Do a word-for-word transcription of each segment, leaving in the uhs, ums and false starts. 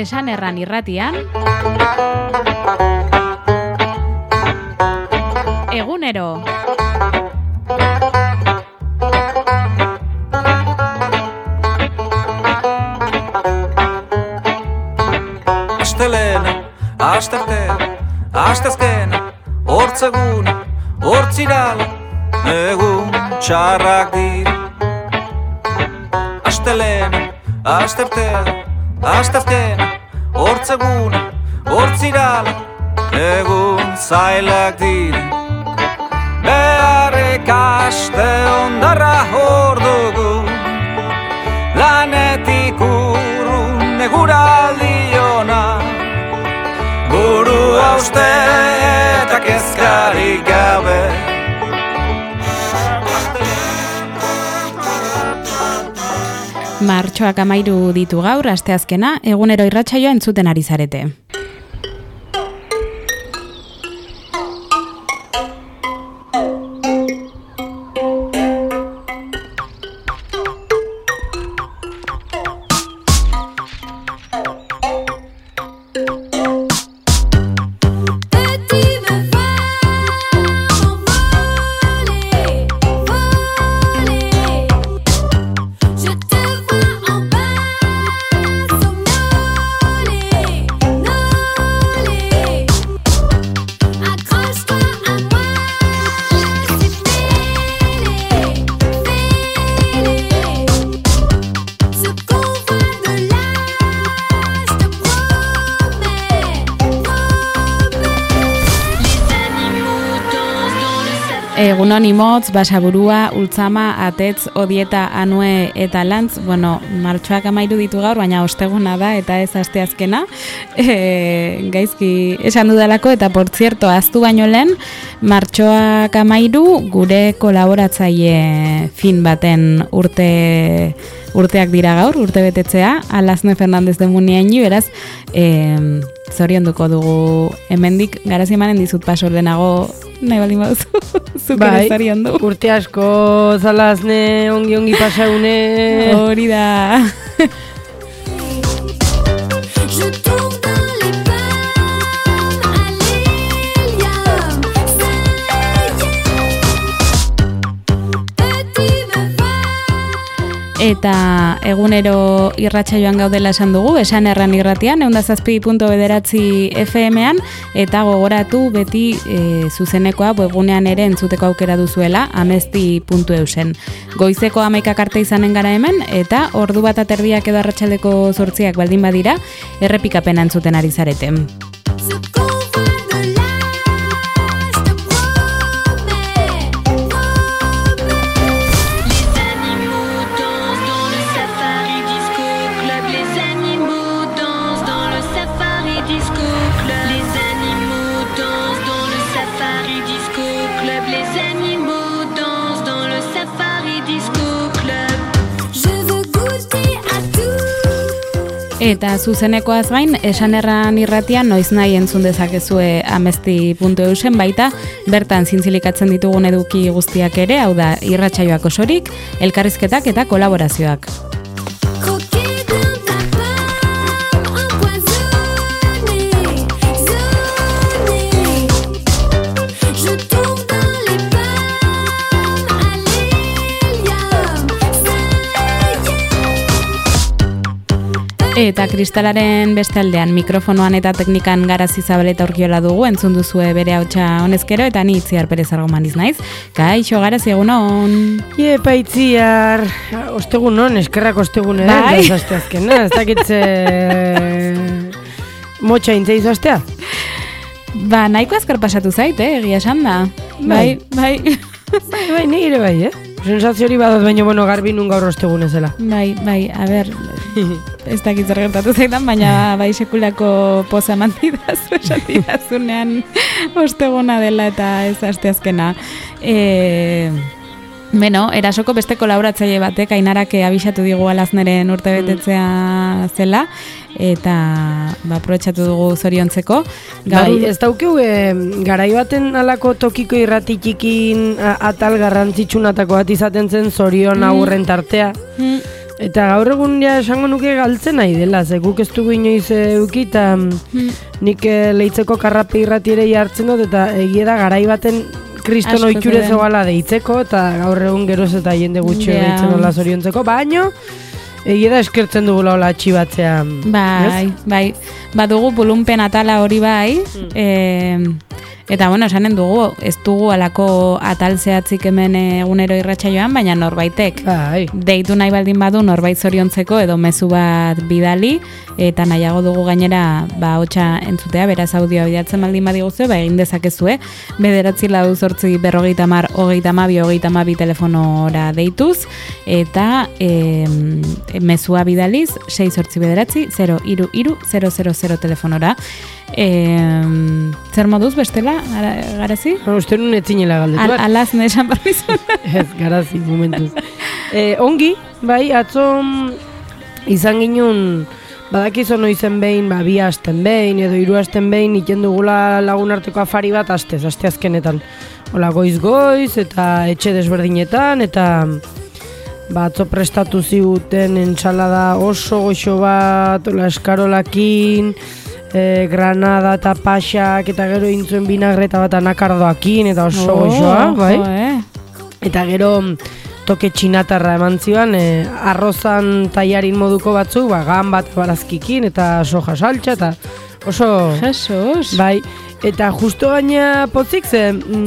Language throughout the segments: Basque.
Esan Erran irratian Egunero. Astelena, astertea, astezkena, hortzeguna, hortzirala, egun txarrak dira. Astelena, astertea, astezkena, hortzeguna, hortzirala, egun zailak dira. Beharrik aste ondarra hor dugu, lanetik urrun eguraldi ona. Buru hauste eta kezkarik gabe. Martxoak amairu ditu gaur, asteazkena, egunero irratsaioa entzuten ari zarete. Egunon imotz, basaburua, ultzama, atetz, odieta, anue eta lantz, bueno, martxoak amairu ditu gaur, baina osteguna da eta ez asteazkena, e, gaizki esan dudalako, eta por zierto, aztu baino lehen, martxoak amairu gure kolaboratzaile fin baten urte urteak dira gaur, urte betetzea, Alazne Fernandez de Muniaini, beraz, e, zorionduko dugu hemendik, garazi emanen dizut paso ordenago, nahi baldin baduzu, zuke bai, zoriondu. Urte asko Zalazne ongi-ongi pasaune. Hori da. Eta egunero irratsaioan gaudela esan dugu, Esan Erran irratian, ehun eta zazpi puntu bederatzi F M-an, eta gogoratu beti e, zuzenekoa webgunean ere entzuteko aukera duzuela, amezti puntu eusen. Goizeko hamaikak arte izanen gara hemen, eta ordu bat aterdiak edo arratsaldeko zortziak baldin badira, errepikapena entzuten ari zareten. Eta zuzenekoaz gain, Esan Erran irratian noiz nahi entzun dezakezue amezti puntu eusen, baita bertan zintzilikatzen ditugun eduki guztiak ere, hau da irratsaioak osorik, elkarrizketak eta kolaborazioak. Eta kristalaren beste aldean mikrofonoan eta teknikan Garazi Zabaleta Urkiola dugu, entzun duzue bere hautsa honezkero, eta ni Itziar Perez Argomaniz naiz. Kaixo, Garazi, egunon. Iepa, Itziar, ostegunon, eskerrak ostegunen, bai. Ez asteazkena, ez dakitze motxa intzeizu astea? Ba, nahiko azkar pasatu zait, eh, egia esan da. Bai, bai. Bai, bai, nire bai, eh? Sensazio hori badot, baina, bueno, garbi nun gaur ostegun ezela. Bai, bai, a ber, ez dakit zer gertatu zaitan, baina bai sekulako poza mantidazu, esatidazunean osteguna dela eta ez asteazkena. E, beno, erasoko beste kolaboratzaile batek, Ainarak abisatu digu Alazneren urte betetzea zela, eta ba, aprobetxatu dugu zoriontzeko. Bai, ez daukeu, e, garai baten alako tokiko irratitikin atal garrantzitsunatako bat izaten zen zorion mm. aurren tartea. Mm. Eta gaur egun ja esango nuke galtzen nahi dela, ze guk ez dugu inoiz euki, eta hmm. nik leitzeko karrape irratiere jartzen dut, eta egia da garai baten kriston oiture zegoala deitzeko, eta gaur egun geroz eta jende gutxi yeah. deitzen hola zoriontzeko, baino egia da eskertzen dugula hola atxibatzea. Bai, yes? bai, badugu pulunpen atala hori bai, hmm. e, eta bueno, esanen dugu, ez dugu alako atal zehatzik hemen egunero irratsaioan, baina norbaitek bai. deitu nahi baldin badu norbait zoriontzeko edo mezu bat bidali, eta nahiago dugu gainera ba hotsa entzutea, beraz audioa bidatzen baldin badiguzue, ba egin dezakezue, bederatzi lau zortzi berrogeita hamar hogeita hamabi hogeita hamabi telefonora deituz, eta e, mezua bidaliz sei zortzi bederatzi zero hiru hiru zero zero zero telefonora. E, zer moduz bestela, gara, garazi? No, uste nun etzinela galdetu. Al, alaz nesan barbizu. Ez, garazi, momentuz. E, ongi, bai, atzo izan ginen, badakizo noizen behin, ba, bi asten behin, edo hiru asten behin, iten dugula lagun arteko afari bat astez, aste azkenetan. Hola, goiz-goiz, eta etxe desberdinetan, eta ba, atzo prestatu ziguten entsalada oso goxo bat, hola, eskarolakin, E, granada eta paxak eta gero intzuen binagreta bat anakardoakin eta oso oh, goxoa, bai? Oh, eta gero toke txinatarra eman zian, e, arrozan taiarin moduko batzu, ba, gan bat barazkikin eta soja saltxa eta oso... Jesus! Bai, eta justo gaina potzik ze,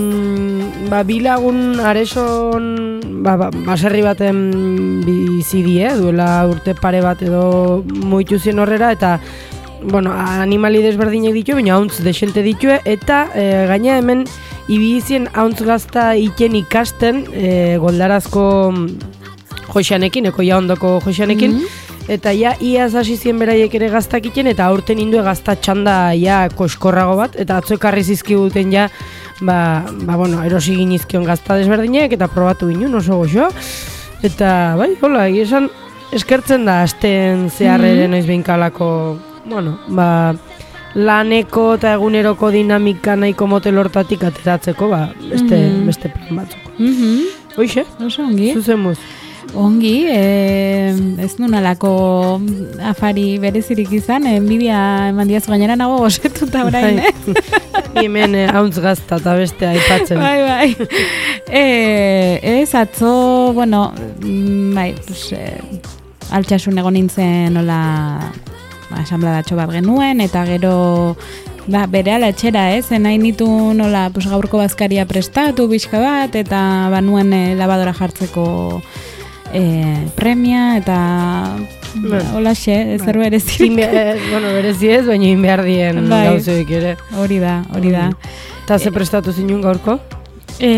mm, ba, bilagun areson, ba, ba, baserri baten bizidie, duela urte pare bat edo moitu zien horrera, eta bueno, animali desberdinek ditu, baina hauntz desente ditue, eta e, gaina hemen ibizien hauntz gazta iten ikasten e, goldarazko joxanekin, eko ja ondoko joxanekin, mm-hmm. eta ja iaz hasi zien beraiek ere gaztak iten, eta aurten indue gazta txanda ja koskorrago bat, eta atzo ekarri zizkiguten ja, ba, ba bueno, erosi ginizkion gazta desberdinek, eta probatu ginen oso goxo, eta bai, hola, esan eskertzen da asten zeharreren mm-hmm. noiz behinkalako, bueno, ba, laneko eta eguneroko dinamika nahiko motel hortatik ateratzeko, ba, beste, mm-hmm. beste plan batzuk. Mm-hmm. Hoixe? Oso ongi. Zuzemuz. Ongi, e, ez nun alako afari berezirik izan, enbidia eman diaz gainera nago gozetuta orain, eh? Hemen eh, hauntz gazta eta beste aipatzen. Bai, bai. E, ez, atzo, bueno, bai, pues, e, altxasun egon nintzen nola... asambladatxo bat genuen, eta gero ba, bere ala etxera, ez, nahi nitu nola pues, gaurko bazkaria prestatu bizka bat, eta banuen e, labadora jartzeko e, premia, eta ba, hola xe, zer berezirik. Bueno, berezi ez, baina inbehar dien bai, gauzoik ere. Hori da, hori da. Eta ze prestatu zinun gaurko? E,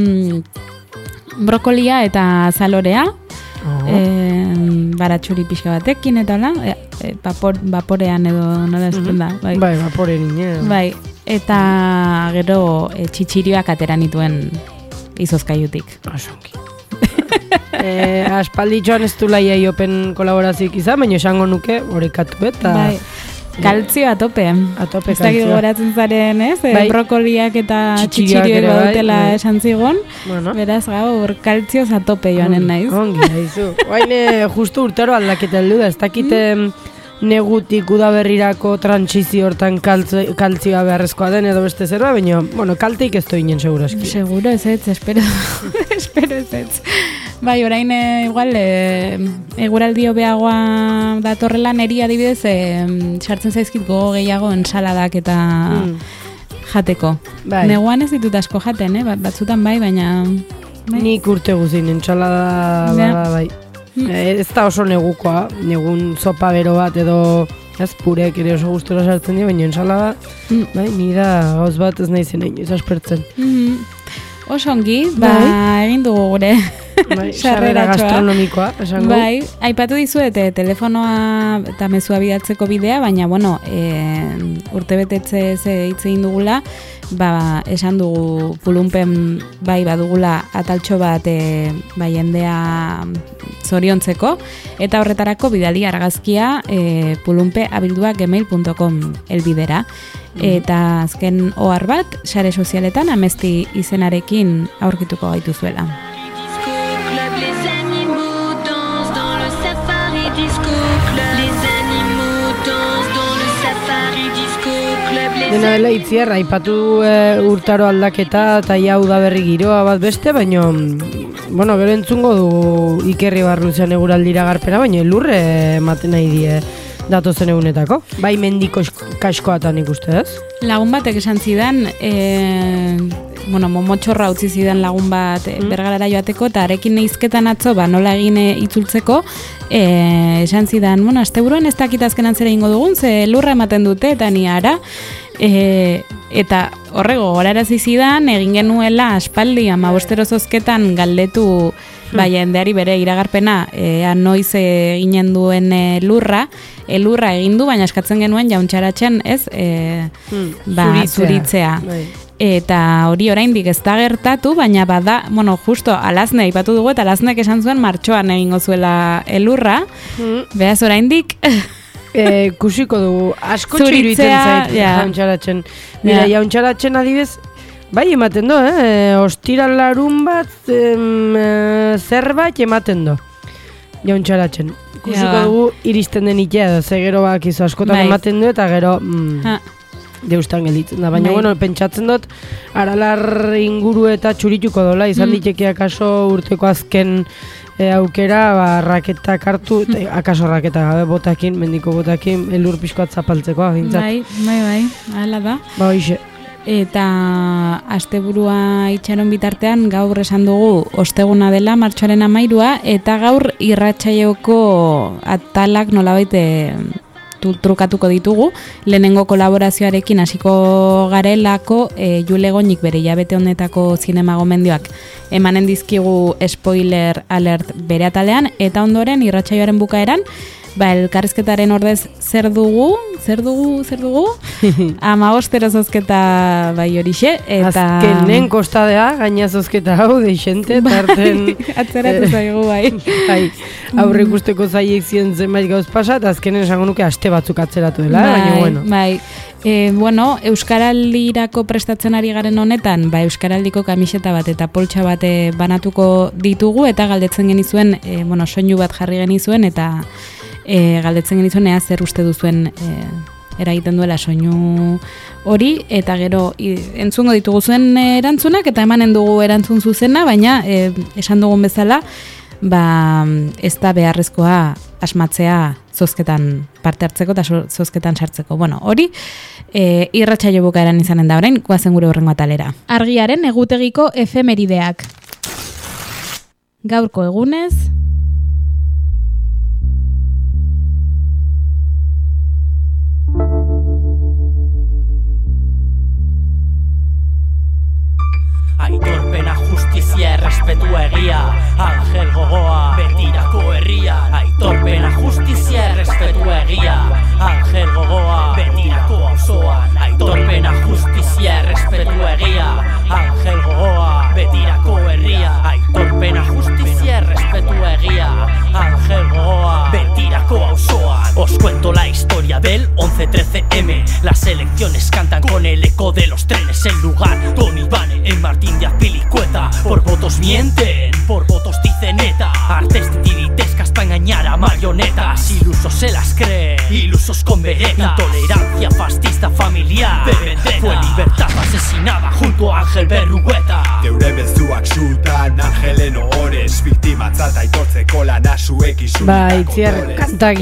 brokolia eta zalorea, oh. e, baratxuri pixka batekin, eta hola, e, e, vapor, vaporean edo nola esaten da. Bai, bai vaporen inen. Bai, eta gero e, txitxirioak atera nituen izozkaiutik. Asonki. e, aspaldi joan ez du laia iopen kolaborazik izan, baina esango nuke horrekatu eta... Bai. Kaltzio atope. Atope kaltzio. Ez dakit goratzen zaren, ez? Bai. Brokoliak eta txitxirioak badutela bai, esan zigon. Bueno. Beraz, gaur, kaltzioz atope joanen naiz. Ongi, haizu. Oaine, justu urtero aldaketa heldu da. Ez dakite mm. negutik udaberrirako trantsizio hortan kaltzioa beharrezkoa den edo beste zerba, baina, bueno, kalteik ez doinen, seguro eski. Seguro ez ez, espero. espero ez ez. Bai, orain, e, igual, e, eguraldi hobeagoa datorrela neri adibidez, e, sartzen zaizkit gogo gehiago ensaladak eta mm. jateko. Bai. Neguan ez ditut asko jaten, eh? Batzutan bai, baina... Bai. Nik urte guzin, ensalada ja. ba, bai. Mm. E, ez da oso negukoa, negun zopa bero bat edo... Ez purek ere oso gustura sartzen dira, baina ensalada, mm. bai, nira gauz bat ez nahi zen egin, ez aspertzen. Mm-hmm. Oso ongi, ba, bai. egin dugu gure bai, sarrera gastronomikoa, esango. Bai, aipatu dizuet telefonoa eta mezua bidatzeko bidea, baina, bueno, e, urte betetze ze hitz egin dugula, ba, esan dugu pulunpen bai badugula ataltxo bat e, bai jendea zoriontzeko, eta horretarako bidali argazkia e, pulunpe abildua gmail punto com elbidera. Eta azken ohar bat, sare sozialetan amesti izenarekin aurkituko gaituzuela. Dena dela Itziar, aipatu e, urtaro aldaketa eta ja udaberri giroa bat beste, baina, bueno, gero entzungo du Ikerri Barruzean eguraldira garpena, baina lurre ematen nahi die datozen egunetako. Bai mendiko kaskoatan ikuste ez? Lagun batek esan zidan, e, bueno, momotxorra utzi zidan lagun bat mm. Bergarara joateko, eta arekin neizketan atzo, ba, nola egin itzultzeko, e, esan zidan, bueno, asteburuan ez dakit azkenan zera ingo dugun, ze lurra ematen dute, eta ni ara, e, eta horrego, gorarazi zidan, egin genuela aspaldi, ama bostero zozketan galdetu, bai, jendeari bere iragarpena, ea noiz eginen duen e, lurra, elurra egin du, baina eskatzen genuen jauntxaratzen, ez, e, hmm, ba, zuritzea. Bai. Eta hori oraindik ez da gertatu, baina bada, bueno, justo alazne aipatu dugu, eta alaznek esan zuen martxoan egingo zuela elurra, hmm. Beraz oraindik e, kusiko dugu, asko txiruiten zait, ja. Jauntxaratzen. Mira, ja. Jauntxaratzen adibez, bai, ematen do, eh? Ostiral larun bat, em, e, zerbait ematen do. Jauntxaratzen. Ikusiko ja. Dugu iristen den itea edo, ze gero bak izo askotan bai. Ematen du eta gero mm, deustan gelditzen da. Baina, bai. Bueno, pentsatzen dut, aralar inguru eta txurituko dola, izan mm. ditekea akaso urteko azken e, aukera, ba, raketak hartu, te, akaso raketa gabe botakin, mendiko botakin, elur pixkoat zapaltzeko, agintzat. Bai, bai, bai, hala da. Ba, hoxe. Eta asteburua itxaron bitartean gaur esan dugu osteguna dela martxoaren hamairua eta gaur irratsaioko atalak nolabait trukatuko ditugu. Lehenengo kolaborazioarekin hasiko garelako e, Jule Goñik bere hilabete honetako zinema gomendioak emanen dizkigu spoiler alert bere atalean eta ondoren irratsaioaren bukaeran ba, elkarrizketaren ordez zer dugu, zer dugu, zer dugu, ama ostero zozketa bai horixe, eta... Azkenen kostadea, gaina zozketa hau, deixente, tarten... Atzeratu zaigu, bai. Bai, aurre ikusteko zaiek zien zenbait gauz pasa, eta azkenen esango nuke aste batzuk atzeratu dela, bai, baina bueno. Bai, e, bueno, Euskaraldirako prestatzen ari garen honetan, ba, Euskaraldiko kamiseta bat eta poltsa bat banatuko ditugu, eta galdetzen genizuen, e, bueno, soinu bat jarri genizuen, eta... E, galdetzen genizuen ea zer uste duzuen e, eragiten duela soinu hori, eta gero i, entzungo ditugu zuen erantzunak, eta emanen dugu erantzun zuzena, baina e, esan dugun bezala, ba, ez da beharrezkoa asmatzea zozketan parte hartzeko eta zozketan sartzeko. Bueno, hori e, irratsaio bukaeran izanen da orain, goazen gure horrengo atalera. Argiaren egutegiko efemerideak. Gaurko egunez... Aitorpena, justizia, errespetu egia, Angel gogoa, betirako herria. Aitorpena, justizia, errespetu egia, Angel gogoa, betirako auzoan. Aitorpena, justizia, errespetu egia, Angel gogoa, betirako herria. Aitorpena, justizia, errespetu egia, Angel gogoa, betirako auzoan. Os cuento la historia del once trece eme. Las elecciones cantan con el eco de los trenes. El lugar, Don Iván en Martín de Azpilicueta. Por votos mienten, por votos dicen neta. Artes titiritescas para engañar a marionetas. Ilusos se las creen, ilusos con vereta. Intolerancia fascista familiar. Fue libertad asesinada junto a Ángel Berrugueta. Geure bezuak sutan, Angelen ohorez. Biktimatzat aitortzeko lana zuek izun. Ba, Itziar, kantak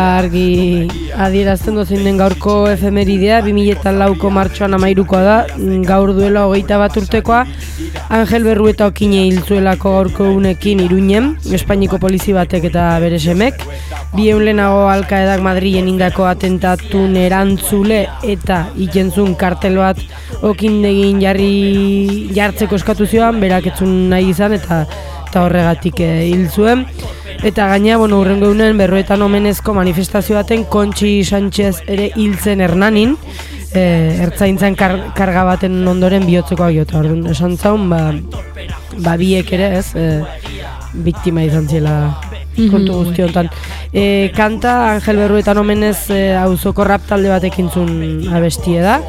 argi adierazten dozin den gaurko efemeridea, bi mila lauko martxoan amairukoa da, gaur duela hogeita bat urtekoa, Angel Berrueta okine hiltzuelako gaurko unekin Iruinen, Espainiko polizi batek eta bere semek, bi egun lehenago Alkaedak Madrilen indako atentatun erantzule eta ikentzun kartel bat okindegin jarri jartzeko eskatu zioan, berak etzun nahi izan eta, eta horregatik hil zuen. Eta gaina, bueno, urrengo egunen Berruetan omenezko manifestazio baten Kontxi Sánchez ere hiltzen Hernanin, e, ertzaintzan kar, karga baten ondoren bihotzeko agiota. Orduan, esan zaun, ba, ba biek ere, ez, e, biktima izan zela kontu guzti honetan. E, kanta Angel Berruetan omenez e, auzoko rap talde batekin zuen abestie da.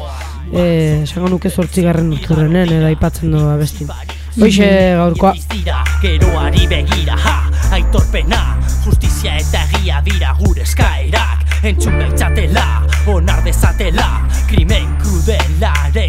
E, esango nuke zortzigarren urturrenen, edo aipatzen du abestin. Hoixe gaurkoa. Geroari begira, ha, aitorpena, justizia eta egia dira gure eskaerak. Entzun gaitzatela, onar dezatela, krimen krudel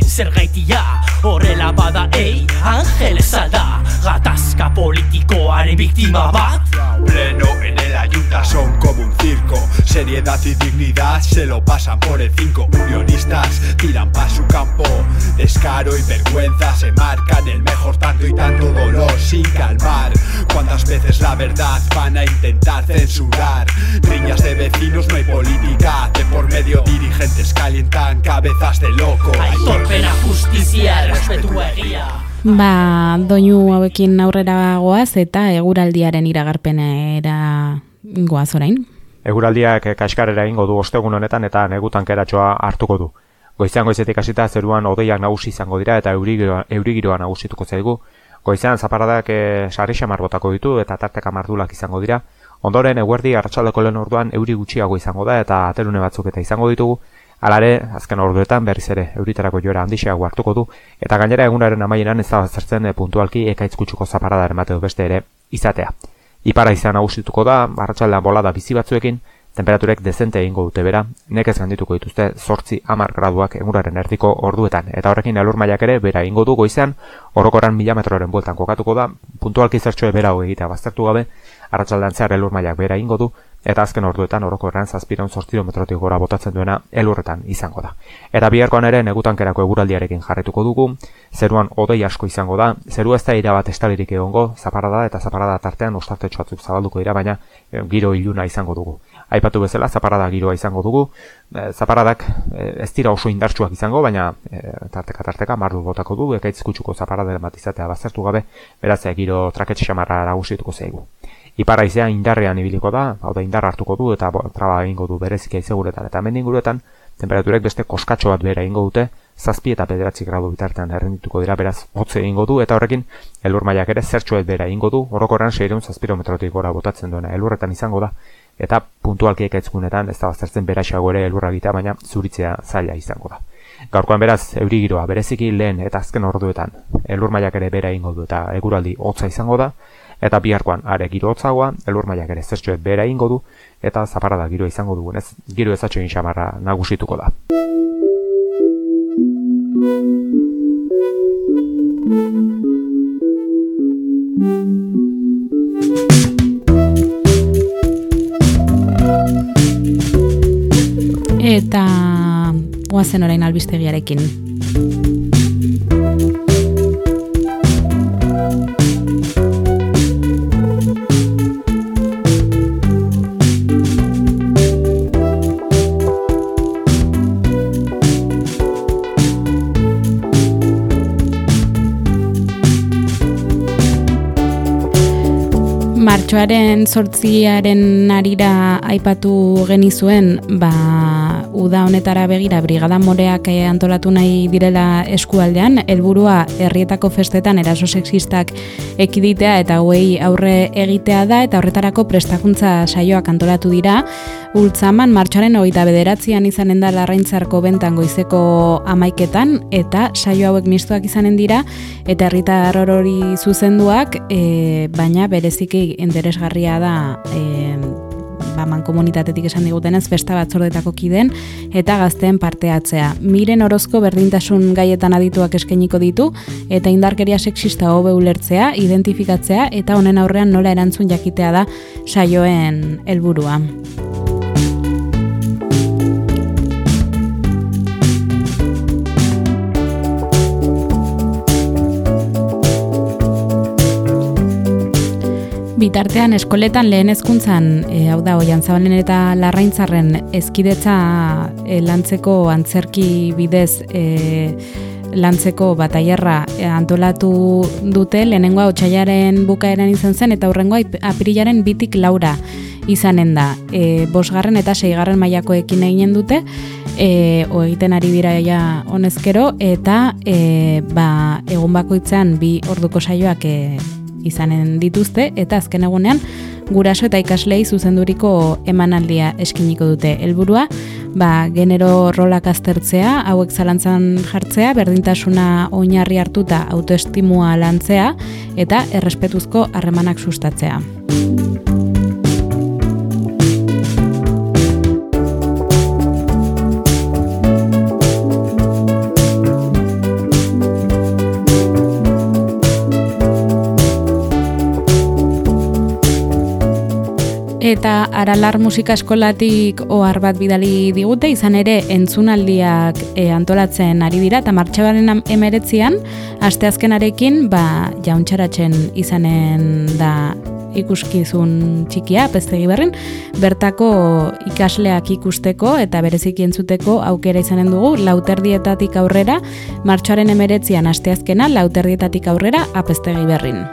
den zergaitia. Horrela bada ei, Angeles alda, gatazka politikoaren biktima bat. Pleno en el ayuntamiento son como un circo, seriedad y dignidad se lo pasan por el cinco. Unionistas tiran pa' su campo, descaro y vergüenza se marcan el mejor tanto y tanto dolor sin calmar. ¿Cuántas veces la verdad van a intentar censurar? Riñas de vecinos, no hay política de por medio, dirigentes calientan cabezas de loco. Aitorpena, justizia, respetu egia. Ba, doinu hauekin aurrera goaz eta eguraldiaren iragarpenera goaz orain. Eguraldiak kaskarera egingo du ostegun honetan eta negutan keratxoa hartuko du. Goizean goizetik hasita zeruan hodeiak nagusi izango dira eta eurigiroa, eurigiroa nagusituko zaigu. Goizean zaparadak e, sarri xamar botako ditu eta tarteka mardulak izango dira. Ondoren eguerdi arratsaldeko lehen orduan euri gutxiago izango da eta aterune batzuk eta izango ditugu. Halare, azken orduetan berriz ere euritarako joera handiago hartuko du eta gainera egunaren amaieran ez da baztertzen e, puntualki ekaitz kutsuko zaparadaren bateo beste ere izatea. Ipara izan nagusituko da, arratsaldean bolada bizi batzuekin, temperaturek dezente egingo dute bera, nekez gaindituko dituzte zortzi hamar graduak eguraren erdiko orduetan, eta horrekin elur mailak ere bera egingo du goizean, orokorran mila metroren bueltan kokatuko da, puntualki zertxoe bera egitea baztertu gabe, arratsaldean zehar elur mailak bera egingo du, eta azken orduetan orokorran zazpiehun kilometrotik gora botatzen duena elurretan izango da. Eta biharkoan ere negutankerako eguraldiarekin jarretuko dugu, zeruan hodei asko izango da, zeru ez da ira bat estalirik egongo, zaparada eta zaparada tartean ostartetxo batzuk zabalduko dira, baina giro iluna izango dugu. Aipatu bezala, zaparada giroa izango dugu, e, zaparadak e, ez dira oso indartsuak izango, baina e, tarteka tarteka mardu botako du, ekaitz kutsuko zaparada bat izatea baztertu gabe, beraz giro traketxe xamarra nagusituko zaigu. Ipar haizea indarrean ibiliko da, hau da indar hartuko du eta traba egingo du bereziki haizeguretan eta hemen inguruetan, temperaturek beste koskatxo bat behera egingo dute, zazpi eta bederatzi gradu bitartean errendituko dira, beraz hotze egingo du eta horrekin elur mailak ere zertxoet behera egingo du, orokorran seiehun kilometrotik gora botatzen duena elurretan izango da, eta puntualki ekaitzgunetan ez da baztertzen beraxago ere elurra egitea, baina zuritzea zaila izango da. Gaurkoan beraz, euri giroa bereziki lehen eta azken orduetan elur mailak ere behera egingo du eta eguraldi hotza izango da, eta biharkoan are giro hotzagoa, elur mailak ere zertxoet behera egingo du, eta zaparada giroa izango dugunez, giro ezatxo egin xamarra nagusituko da. Eta goazen orain albistegiarekin. Martxoaren zortziaren arira aipatu genizuen, ba, uda honetara begira Brigada Moreak antolatu nahi direla eskualdean, helburua herrietako festetan eraso sexistak ekiditea eta hauei aurre egitea da, eta horretarako prestakuntza saioak antolatu dira. Ultzaman martxoaren hogeita bederatzian izanen da Larraintzarko bentan goizeko hamaiketan, eta saio hauek mistoak izanen dira, eta herritar orori zuzenduak, e, baina bereziki interesgarria da e, ba, mankomunitatetik esan digutenez festa batzordetako kideen eta gazteen parte hartzea. Miren Orozko berdintasun gaietan adituak eskainiko ditu eta indarkeria sexista hobe ulertzea, identifikatzea eta honen aurrean nola erantzun jakitea da saioen helburua. Bitartean eskoletan lehen hezkuntzan, e, hau da Oiantzabalen eta Larraintzarren hezkidetza e, lantzeko antzerki bidez e, lantzeko batailerra e, antolatu dute. Lehenengoa otsailaren bukaeran izan zen eta hurrengoa apirilaren bitik laura izanen da. E, bosgarren eta seigarren mailakoekin eginen dute, e, o egiten ari dira ja honezkero, eta e, ba, egun bakoitzean bi orduko saioak e, izanen dituzte, eta azken egunean guraso eta ikaslei zuzenduriko emanaldia eskiniko dute. Helburua, ba, genero rolak aztertzea, hauek zalantzan jartzea, berdintasuna oinarri hartuta autoestimua lantzea, eta errespetuzko harremanak sustatzea. Eta Aralar musika eskolatik ohar bat bidali digute, izan ere entzunaldiak e, antolatzen ari dira, eta martxoaren emeretzian, asteazkenarekin, ba, jauntxaratzen izanen da ikuskizun txikia, Apeztegi Berrin, bertako ikasleak ikusteko eta bereziki entzuteko aukera izanen dugu, lauterdietatik aurrera, martxoaren emeretzian asteazkena, lauterdietatik aurrera, Apeztegi Berrin.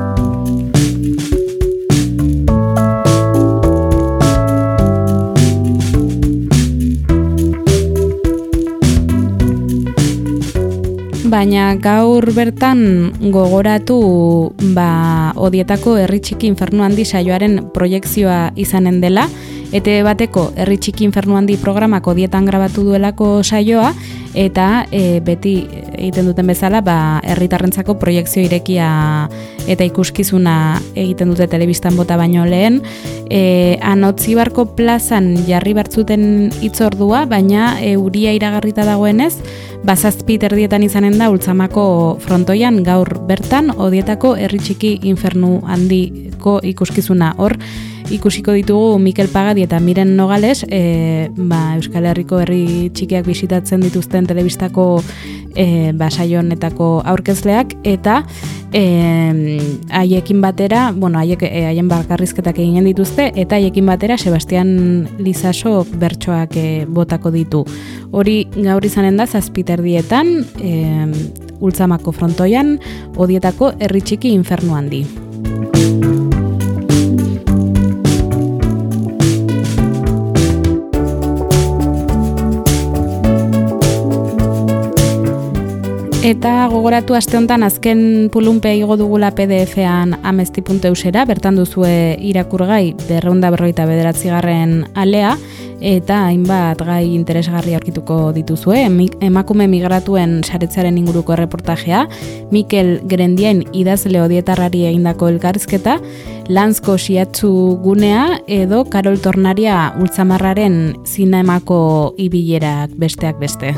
Baina gaur bertan gogoratu ba, Odietako Herri Txiki Infernu Handi saioaren proiekzioa izanen dela, E T B bateko Herri Txiki Infernu Handi programak Odietan grabatu duelako saioa, eta e, beti egiten duten bezala ba, herritarrentzako proiekzio irekia eta ikuskizuna egiten dute telebistan bota baino lehen. E, Anotzibarko plazan jarri bartzuten hitzordua, baina euria iragarrita dagoenez, bazazpi terdietan izanen da Ultzamako frontoian gaur bertan Odietako Herri Txiki Infernu Handiko ikuskizuna. Hor ikusiko ditugu Mikel Pagadi eta Miren Nogales, e, ba, Euskal Herriko herri txikiak bisitatzen dituzten telebistako e, ba, saio honetako aurkezleak, eta e, haiekin batera, bueno, haiek e, haien bakarrizketak eginen dituzte, eta haiekin batera Sebastian Lizaso bertsoak e, botako ditu. Hori gaur izanen da zazpiterdietan, e, Ultzamako frontoian, Odietako Herri Txiki Infernu Handi. Eta gogoratu aste honetan azken pulunpe igo dugula P D F-an amesti puntu eusera, bertan duzue irakurgai berrehun eta berrogeita bederatzigarren alea, eta hainbat gai interesgarri aurkituko dituzue. Emakume migratuen saretzaren inguruko erreportajea, Mikel Grendien idazle odietarrari egindako elkarrizketa, Lanzko Shiatsu gunea, edo Karol Tornaria Ultzamarraren zinemako ibilerak besteak beste.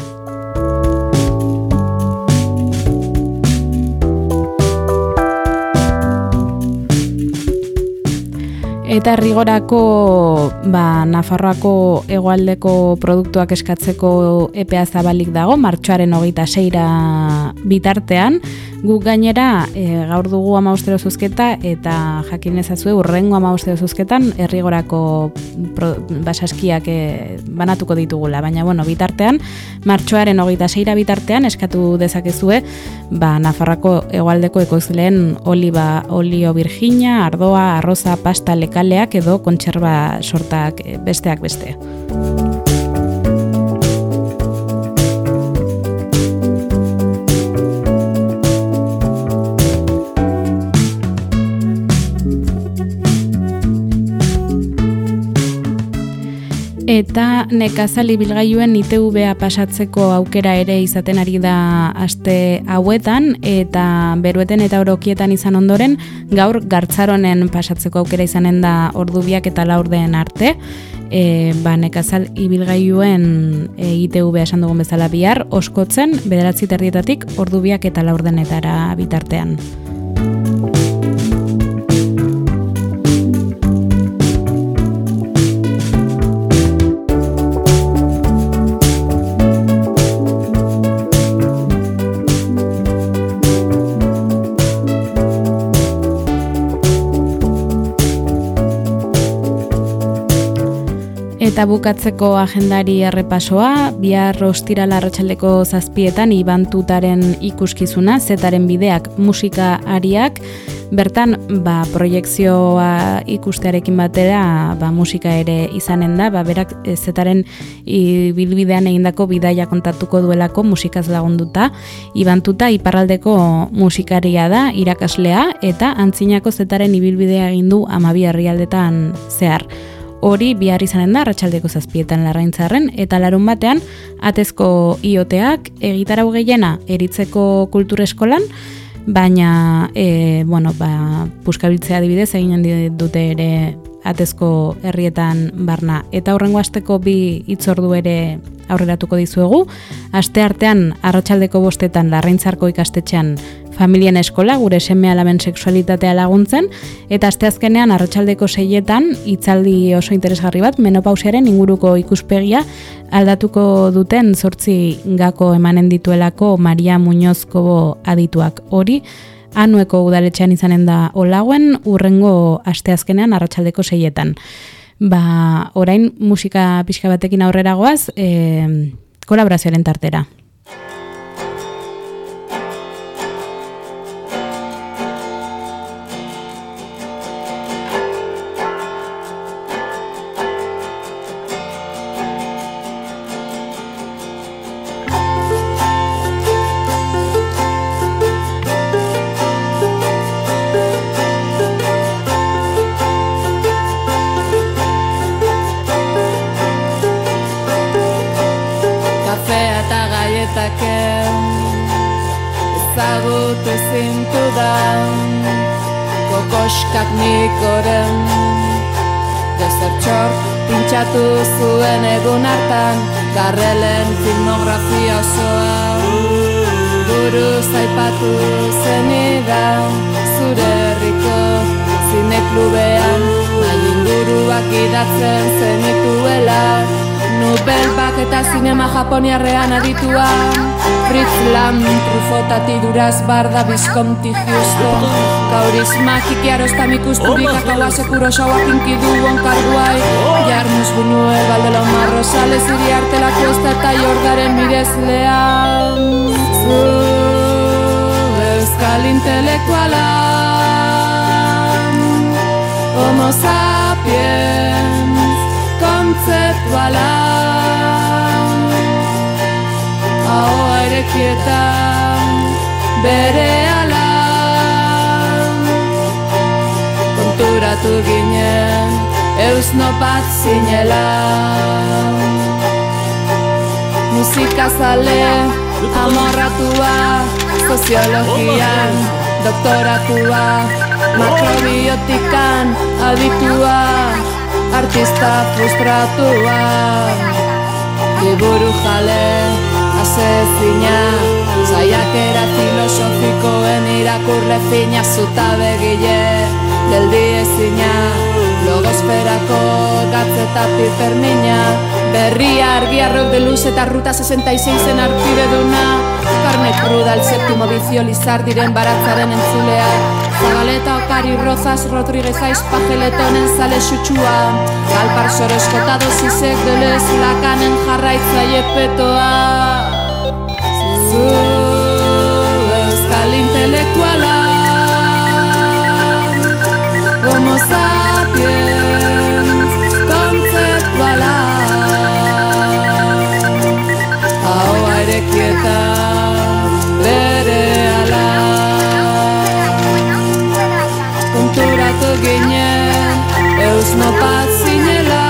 Eta rigorako ba, Nafarroako hegoaldeko produktuak eskatzeko epea zabalik dago, martxoaren hogeita seira bitartean. Guk gainera e, gaur dugu hamabostero zuzketa, eta jakin ezazue urrengo hamabostero zuzketan errigorako pro, basaskiak e, banatuko ditugula. Baina bueno, bitartean, martxoaren hogeita seira bitartean eskatu dezakezue ba, Nafarroako hegoaldeko ekoizleen oliba, olio virginia, ardoa, arroza, pasta, lekaleak edo kontserba sortak besteak beste. Eta nekazal ibilgailuen I T V-a pasatzeko aukera ere izaten ari da aste hauetan, eta Berueten eta Orokietan izan ondoren, gaur Gartzaronen pasatzeko aukera izanen da ordubiak eta laurden arte. E, ba, nekazal ibilgailuen e, I T V-a esan dugun bezala bihar, Oskotzen, bederatzi terdietatik ordubiak eta laurdenetara bitartean. Eta bukatzeko agendari errepasoa, bihar ostiral arratsaldeko zazpietan Ibantutaren ikuskizuna, Zetaren bideak musika ariak, bertan ba, proiekzioa ikustearekin batera ba, musika ere izanen da, ba, berak Zetaren ibilbidean egindako bidaia kontatuko duelako musikaz lagunduta. Ibantuta iparraldeko musikaria da, irakaslea, eta antzinako Zetaren ibilbidea egin du hamabi herrialdetan zehar. Hori bihar izanen da arratsaldeko zazpietan Larraintzarren, eta larun batean Atezko ioteak egitarau gehiena Eritzeko Kultur Eskolan, baina e, bueno, ba, puskabiltzea adibidez eginen dute ere Atezko herrietan barna. Eta hurrengo asteko bi hitzordu ere aurreratuko dizuegu. Aste artean arratsaldeko bostetan Larraintzarko ikastetxean familien eskola, gure seme alaben sexualitatea laguntzen, eta asteazkenean arratsaldeko seietan hitzaldi oso interesgarri bat menopausiaren inguruko ikuspegia aldatuko duten zortzi gako emanen dituelako Maria Muñoz Kobo adituak. Hori Anueko udaletxean izanen da olauen urrengo asteazkenean arratsaldeko seietan. Ba, orain musika pixka batekin aurrera goaz, e, kolaborazioaren tartera. Ezagutu zintudan kokoskak nikoren Desertxor pintxatu zuen egun hartan Garrelen filmografia osoa Buruz aipatu zenidan Zure herriko zineklubean Nahi inguruak idatzen zenituela Nubelbak eta zinema japoniarrean adituan Fritz Lam, Trufotati Duraz, Barda, Visconti, Houston Kaurisma, Kikiarosta, Mikusturik, Akawase, Kurosawa, Kinkidu, Onkarguai Jarmus, Buñuel, Valdelomar, Rosales, Iriarte, La Cuesta eta Jordaren mirezlean Zu, euskal intelektuala Homo sapiens, kontzeptuala Ahoa erekietan bere ala Konturatu ginen eusno bat zinela Musikazale amorratua Soziologian doktoratua Makrobiotikan aditua Artista frustratua Liburu jale asezina Zaiakera filosofikoen irakurle fina Zuta begile geldi ezina Logosferako gatzeta pipermina Berria argiarrok de luz eta ruta sesenta y seis en arpide duna Carne cruda, el séptimo vicio Lizardiren baratzaren entzulea Zagaleta Okari Rozas Rodríguez Aiz Pajeletonen zale xutsua Galpar Soroscota dosisek delez lakanen jarraitzaile petoa Zu euskal intelektuala Homo sapiens kontzeptuala Ahoa erekietan bere ala Konturatu ginen eusno bat zinela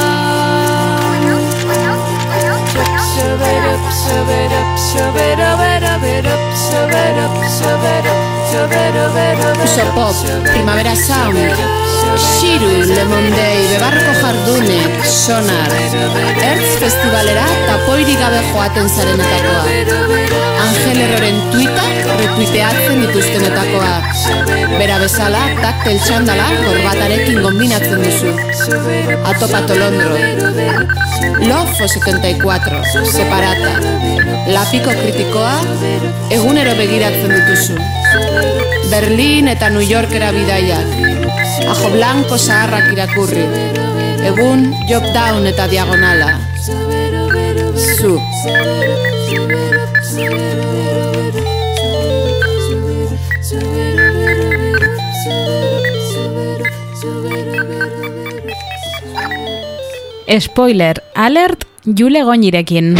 Shaberup, shaberup, shaberup, shaberup, shaberup, shaberup Usopop, Primavera Sound Shiru, Lemon Day, Bebarroko Jardunek, Sonar Ertz Festivalera tapoiri gabe joaten zarenetakoa Angel Erroren tuita retuiteatzen dituztenetakoa Bera bezala, taktel txandala gorbatarekin kombinatzen duzu Atopa Tolondro Lofo setenta y cuatro, Separata Lapiko kritikoa, egunero begiratzen dituzu Berlin eta New Yorkera bidaiak Ajo Blanco zaharrak irakurri Egun Job Down eta Diagonala Zu Spoiler alert Jule Goñirekin.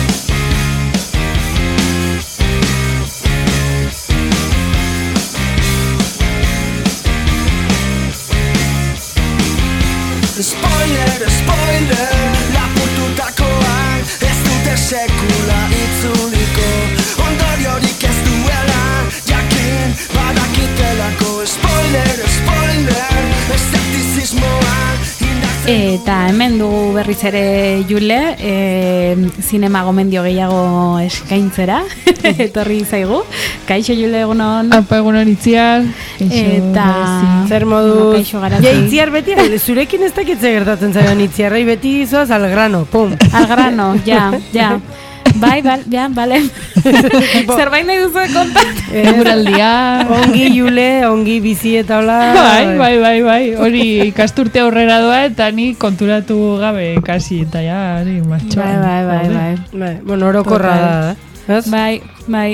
Spoiler, spoiler, lapurtutakoan ez dute sekula itzuliko ondoriorik ez duela jakin badakitelako. Spoiler, spoiler, eszeptizismoan indartzen Eta hemen dugu berriz ere Jule, e, zinema gomendio gehiago eskaintzera, etorri zaigu. Kaixo Jule, egunon. Apa, egunon Itziar. Eta zer moduz. Kaixo garazi. Ja, Itziar beti, zurekin ez dakitze gertatzen zaion Itziarrei, beti zoaz al grano, pum. Al grano, ja, ja. Bai, bai, ja, bale. Zerbait nahi duzu kontat? Eguraldia. Ongi Jule, ongi bizi eta hola. Bai, bai, bai, bai. Hori ikasturte aurrera doa eta ni konturatu gabe kasi eta ja, hori martxoan. Bai, bai, bai, bai. Bai, bueno, orokorra da, eh? Bai, bai.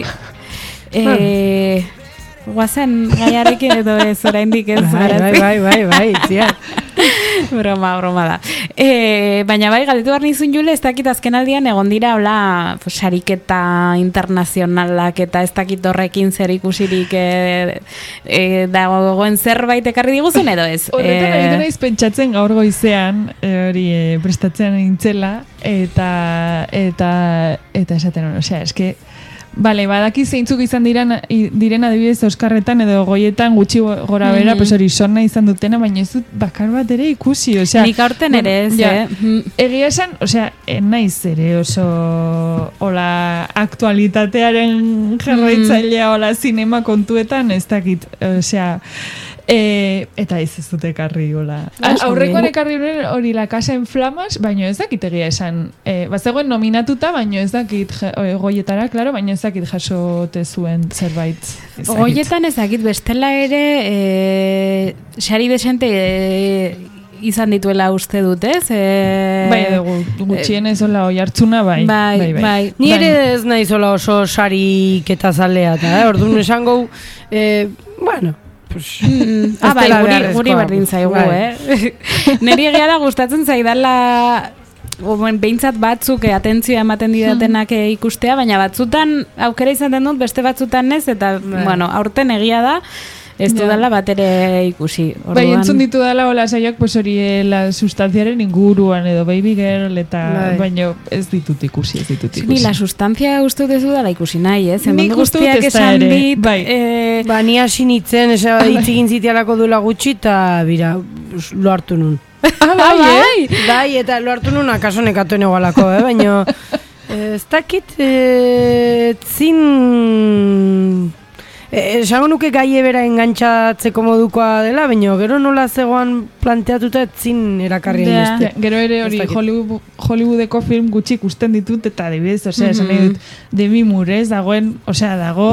Eh, guazen gaiarekin edo ez oraindik ez. Bai, bai, bai, bai, bai, Itziar. Broma, broma da. E, baina bai, galdetu behar nizun Jule, ez dakit azken aldian egon dira, hola, pues, sariketa internazionalak eta ez dakit horrekin zer ikusirik e, e, dagoen zerbait ekarri diguzun edo ez? Horretan egiten naiz pentsatzen gaur goizean, hori e, prestatzen nintzela, eta, eta, eta esaten hori, osea, eske, Bale, badaki zeintzuk izan diren, diren adibidez Oskarretan edo Goietan gutxi gora bera, mm-hmm. pues hori sona izan dutena, baina ez dut bakar bat ere ikusi, osea. Nik aurten ere ez, ja, eh? Egia esan, osea, naiz ere oso hola aktualitatearen jarraitzailea mm. hola zinema kontuetan, ez dakit, osea, E, eta ez ez dute ekarri hola. Aurrekoan ekarri hori La Casa en Flamas, baina ez dakit egia esan. E, Bazegoen nominatuta, baina ez dakit Goietara, claro, baina ez dakit jasote zuen zerbait. Goietan ez dakit bestela ere e, sari desente e, izan dituela uste dut, ez? E, bai, edo gutxienez hola oi hartzuna, bai. Bai, bai. bai. Ni ere ez naiz hola oso sarik eta zalea, eta, eh? Orduan esango, eh, bueno, Mm, ah, bai, guri, guri berdin zaigu, eh? Neri egia da gustatzen zaidala behintzat batzuk atentzioa ematen didatenak ikustea, baina batzutan aukera izaten dut, beste batzutan ez, eta, bai. bueno, aurten egia da, ez du dala bat ere ikusi. Orduan... Bai, entzun ditu dala hola saiak, pues hori la sustanziaren inguruan edo Baby Girl eta bai. Baina ez ditut ikusi, ez ditut ikusi. Ni la sustantzia uste dut ez du dala ikusi nahi, ez? Nik guztiak esan dit... Bai. Eh... Ba, ni hasi nitzen, itzikin zitialako duela gutxi, eta bira, lo hartu nun. Ah, bai, bai, eh? Bai, eta lo hartu nun akaso nekatu enegalako, eh? Baina, ez dakit, eh, zin... Esango nuke gaie bera engantzatzeko modukoa dela, baina gero nola zegoan planteatuta etzin erakarri yeah. beste. Gero ere hori Hollywood, Hollywoodeko film gutxi ikusten ditut eta adibidez, osea, mm-hmm. esan nahi dut, Demi Moore, ez, dagoen, osea, dago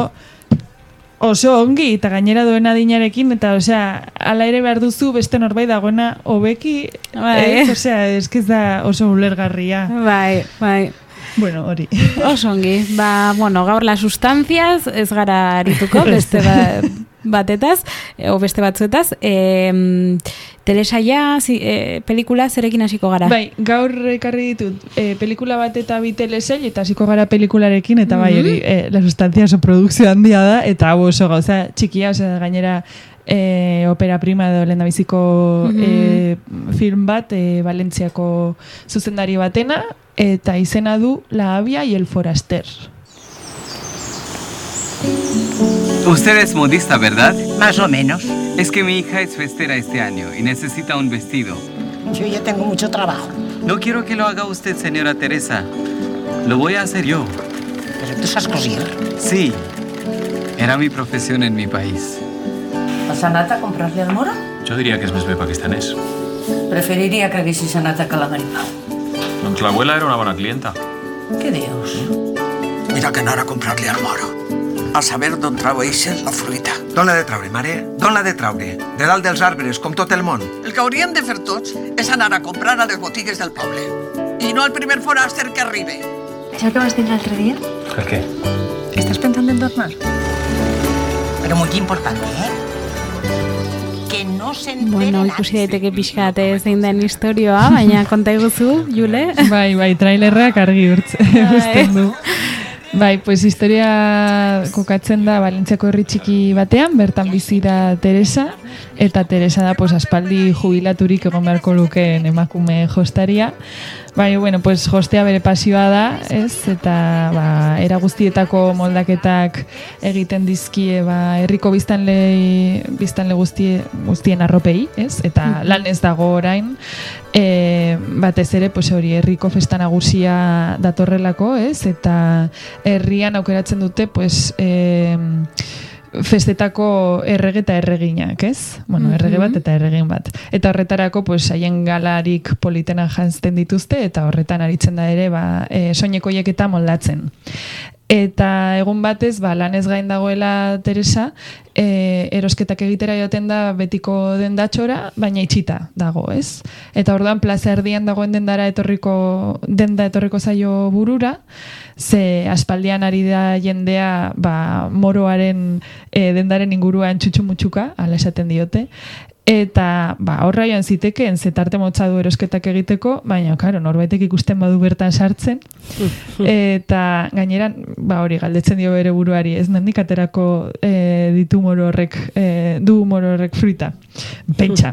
oso ongi eta gainera duen adinarekin, eta osea, ala ere behar duzu beste norbait dagoena hobeki, bai. ez, osea, ez da oso ulergarria. Bai, bai. Bueno, hori. Osongi. Ba, bueno, gaur la sustancias ez gara arituko, beste ba, batetaz, o beste batzuetaz. E, telesaia, e, pelikula zerekin hasiko gara? Bai, gaur ekarri ditut e, pelikula bat eta bi telesail, eta hasiko gara pelikularekin, eta bai, hori, e, la sustancia oso produkzio handia da, eta hau oso gauza txikia, oza, gainera, E, opera prima edo lehendabiziko mm-hmm. e, film bat e, Valentziako zuzendari batena eta izena du La Avia y el Foraster. Usted es modista, ¿verdad? Más o menos. Es que mi hija es festera este año y necesita un vestido. Yo ya tengo mucho trabajo. No quiero que lo haga usted, señora Teresa. Lo voy a hacer yo. ¿Pero tú sabes coser? Sí. Era mi profesión en mi país. ¿Vas anat a comprar-li al moro? Jo diria que és més bé pakistanès. Preferiria que haguessis anat a Calamaripau. Doncs l'abuela era una bona clienta. Què dius? Mira que anar a comprar-li al moro. A saber d'on trau eixa la fruita. D'on l'ha de traure, mare? D'on l'ha de traure? De dalt dels arbres, com tot el món. El que hauríem de fer tots és anar a comprar a les botigues del poble. I no al primer foràster que arribi. Això que vas dir l'altre dia? El què? Estàs pensant en tornar? Però molt important, eh? No bueno, ikusi daiteke pixkat zein den historioa, baina konta iguzu, Jule? Bai, bai, trailerrak argi urtzen du. Bai, pues historia kokatzen da Valentziako herri txiki batean, bertan bizi da Teresa, eta Teresa da pues, aspaldi jubilaturik egon beharko lukeen emakume jostaria. Bai, bueno, pues jostea bere pasioa da, ez? Eta ba, era guztietako moldaketak egiten dizkie ba, herriko biztanle biztanle guztie, guztien arropei, ez? Eta lan ez dago orain. E, batez ere, pues hori, herriko festa nagusia datorrelako, ez? Eta herrian aukeratzen dute, pues, e, festetako errege eta erreginak, ez? Bueno, errege bat eta erregin bat. Eta horretarako, pues, haien galarik politena jantzten dituzte, eta horretan aritzen da ere, ba, e, soinekoiek eta moldatzen. Eta egun batez, ba, lanez gain dagoela Teresa, e, erosketak egitera joaten da betiko dendatxora, baina itxita dago, ez? Eta orduan plaza erdian dagoen dendara etorriko, denda etorriko zaio burura, ze aspaldian ari da jendea ba, moroaren e, dendaren inguruan txutxumutxuka, ala esaten diote, eta ba, horra joan zitekeen zetarte motza du erosketak egiteko, baina, karo, norbaitek ikusten badu bertan sartzen, eta gainera, ba, hori galdetzen dio bere buruari, ez nandik aterako e, ditu moro horrek, e, du moro horrek fruita, pentsa.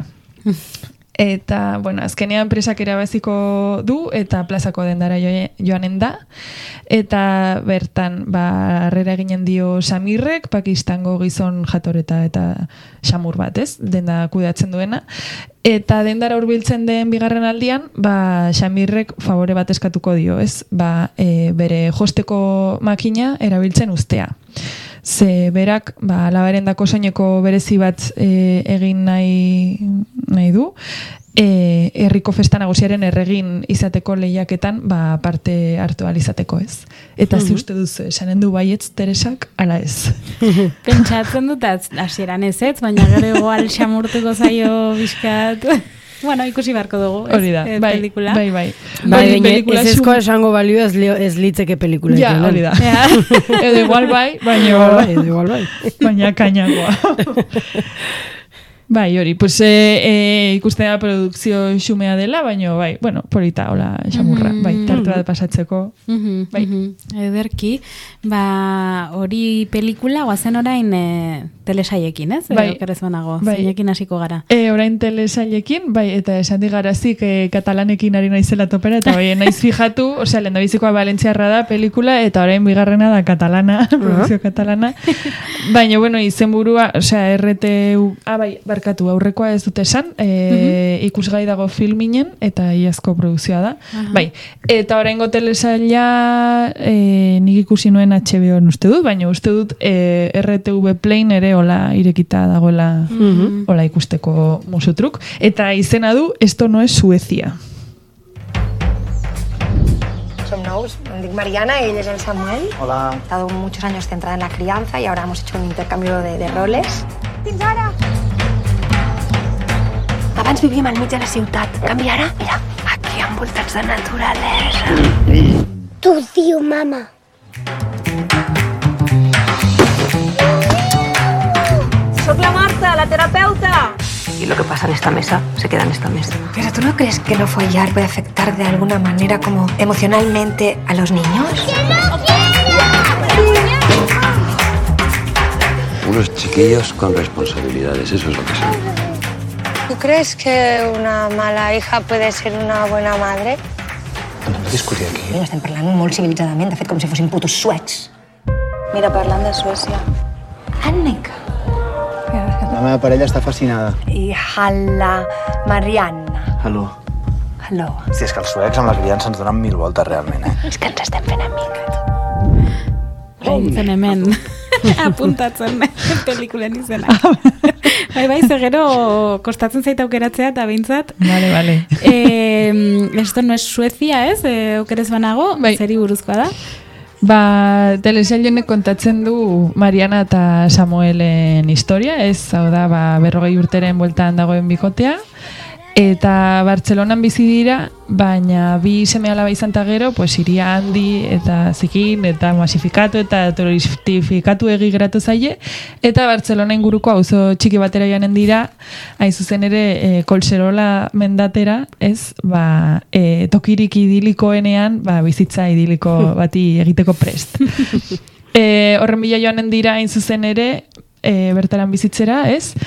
Eta, bueno, azkenean presak erabaziko du eta plazako dendara joanen da. Eta bertan, ba, harrera eginen dio Samirrek, Pakistango gizon jatoreta eta xamur bat, ez? Denda kudeatzen duena. Eta dendara hurbiltzen den bigarren aldian, ba, Samirrek favore bat eskatuko dio, ez? Ba, e, bere josteko makina erabiltzen ustea. Ze berak, ba, alabaren dako soineko berezi bat e, egin nahi, nahi du, e, herriko festa nagusiaren erregin izateko lehiaketan ba, parte hartu ahal izateko, ez. Eta zi uste duzu, esanen du baietz Teresak, ala ez. Pentsatzen dut, hasieran ez ez, baina gero igual xamurtuko zaio bizkat... Bueno, ikusi barko dugu, ez, hori da, eh, bai, pelikula. Bai, bai. Bai, baina ez ezkoa esango balio ez, ez litzeke pelikula. Ja, hori da. Edo igual bai, baina... Bai, edo igual bai. Baina kainagoa. Bai, hori, pues e, e, ikusten da produkzio xumea dela, baina bai, bueno, polita, hola, xamurra, Mm-hmm. bai, tarte bat pasatxeko. Mm-hmm, bai. mm-hmm. Ederki, ba, hori pelikula, guazen orain e, telesaiekin, ez? Bai. Okerez banago, Bai. zeinekin hasiko gara. E, orain telesailekin, bai, eta esan digarazik e, katalanekin ari naizela topera, eta bai, naiz fijatu, osea, lehen da bizikoa valentziarra da pelikula, eta orain bigarrena da katalana, produkzio katalana. Baina, bueno, izenburua, osea, R T U, ah, bai, barkatu, aurrekoa ez dute esan, e, uh-huh. ikusgai dago filminen, eta iazko produkzioa da. Uh-huh. Bai, eta oraingo telesaila e, nik ikusi nuen H B O uste dut, baina uste dut e, R T V Plain ere hola irekita dagoela uh-huh. hola ikusteko musutruk. Eta izena du, esto no es Suecia. Som nous, em dic Mariana y ell es el Samuel. Hola. He estado muchos años centrada en la crianza y ahora hemos hecho un intercambio de, de roles. Fins ara! Abans vivíem al mig de la ciutat. Canvi ara, mira, aquí envoltats de naturalesa. T'ho diu, mama. Soc la Marta, la terapeuta. Y lo que pasa en esta mesa, se queda en esta mesa. Pero ¿tú no crees que no follar puede afectar de alguna manera como emocionalmente a los niños? Unos chiquillos con responsabilidades, eso es lo que son. ¿Tú crees que una mala hija puede ser una buena madre? No discutir aquí. No estem parlant molt civilitzadament, de fet com si fossin putos suecs. Mira, parlant de Suècia. Annika. La meva parella està fascinada. I Halla Marianna. Hello. Hello. Sí, és que els suecs amb la criança ens donen mil voltes realment, eh? És que ens estem fent amics. Zen hemen apuntatzen pelikulen izena. Bai, bai, zegero kostatzen zaita aukeratzea eta behintzat. Vale, vale. Eh, esto no es Suecia, ez? Eh, okerez banago, bai. Zeri buruzkoa da? Ba, telesailenek kontatzen du Mariana eta Samuelen historia, ez, hau da, ba, berrogei urteren bueltan dagoen bikotea, eta Bartzelonan bizi dira, baina bi seme alaba izan ta gero, pues iria handi eta zikin, eta masifikatu eta turistifikatu egi geratu zaie, eta Bartzelona inguruko auzo txiki batera joanen dira, hain zuzen ere e, Kolserola mendatera, ez, ba, e, tokirik idilikoenean, ba, bizitza idiliko bati egiteko prest. e, horren bila joanen dira hain zuzen ere, e, bertaran bizitzera, ez,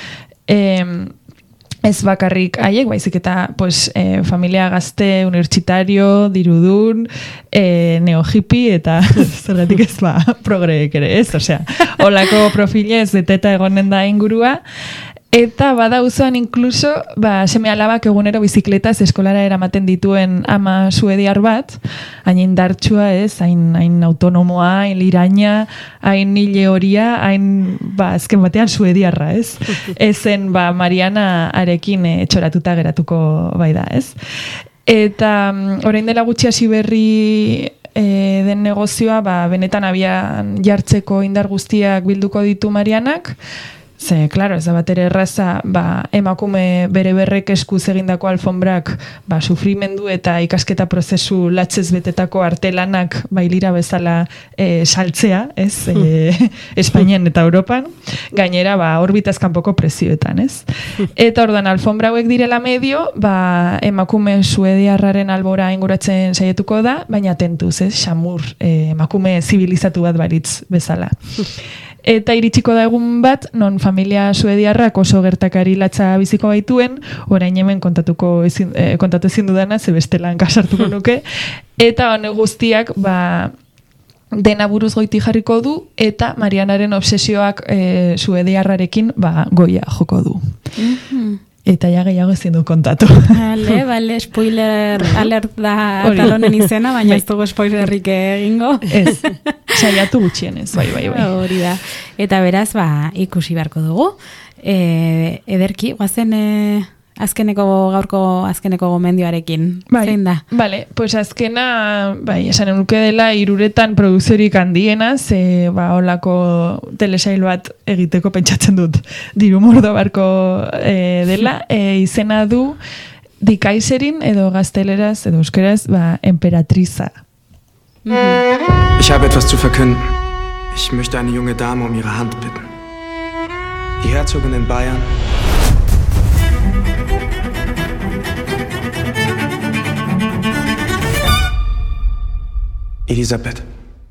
eh, ez bakarrik haiek, baizik eta pues, eh, familia gazte, unibertsitario, dirudun, eh, neo-hippie eta zergatik ez ba, progreek ere, ez? Osea, holako profilez beteta egonen da ingurua, eta bada uzoan inkluso, ba, seme alabak egunero bizikletaz eskolara eramaten dituen ama suediar bat, hain indartsua ez, hain, hain autonomoa, hain liraina, hain hile horia, hain, ba, azken batean suediarra, ez? Ezen, ba, Mariana arekin e, txoratuta geratuko bai da, ez? Eta, orain dela gutxi hasi berri e, den negozioa, ba, benetan abian jartzeko indar guztiak bilduko ditu Marianak, ze, klaro, ez da bat ere erraza, ba, emakume bere berrek eskuz egindako alfombrak ba, sufrimendu eta ikasketa prozesu latzez betetako artelanak bailira bezala e, saltzea, ez, e, Espainian eta Europan, gainera ba, orbitaz kanpoko prezioetan, ez. Eta ordan alfombra hauek direla medio, ba, emakume suediarraren albora inguratzen saietuko da, baina tentuz, ez, xamur, e, emakume zibilizatu bat baritz bezala. Eta iritsiko da egun bat, non familia suediarrak oso gertakari latza biziko baituen, orain hemen kontatuko ezin, eh, kontatu ezin dudana, ze bestelan kasartuko nuke, eta hone guztiak, ba, dena buruz goiti jarriko du, eta Marianaren obsesioak eh, suediarrarekin, ba, goia joko du. Mm-hmm. Eta ja gehiago ezin du kontatu. Bale, bale, spoiler alert da talonen izena, baina ez dugu spoilerrik egingo. Ez, saiatu gutxienez, bai, bai, bai. Hori da. Eta beraz, ba, ikusi beharko dugu. E, ederki, guazen e, azkeneko gaurko azkeneko gomendioarekin. Bai, zein da? Bale, pues azkena, bai, esan enuke dela hiruretan produkziorik handiena, ze ba, olako telesail bat egiteko pentsatzen dut diru mordo barko e, dela, e, izena du Die Kaiserin edo gazteleraz edo euskeraz, ba, Emperatriza. Mhm. Ich habe etwas zu verkünden. Ich möchte eine junge Dame um ihre Hand bitten. Die Herzogin in Bayern. Elisabeth.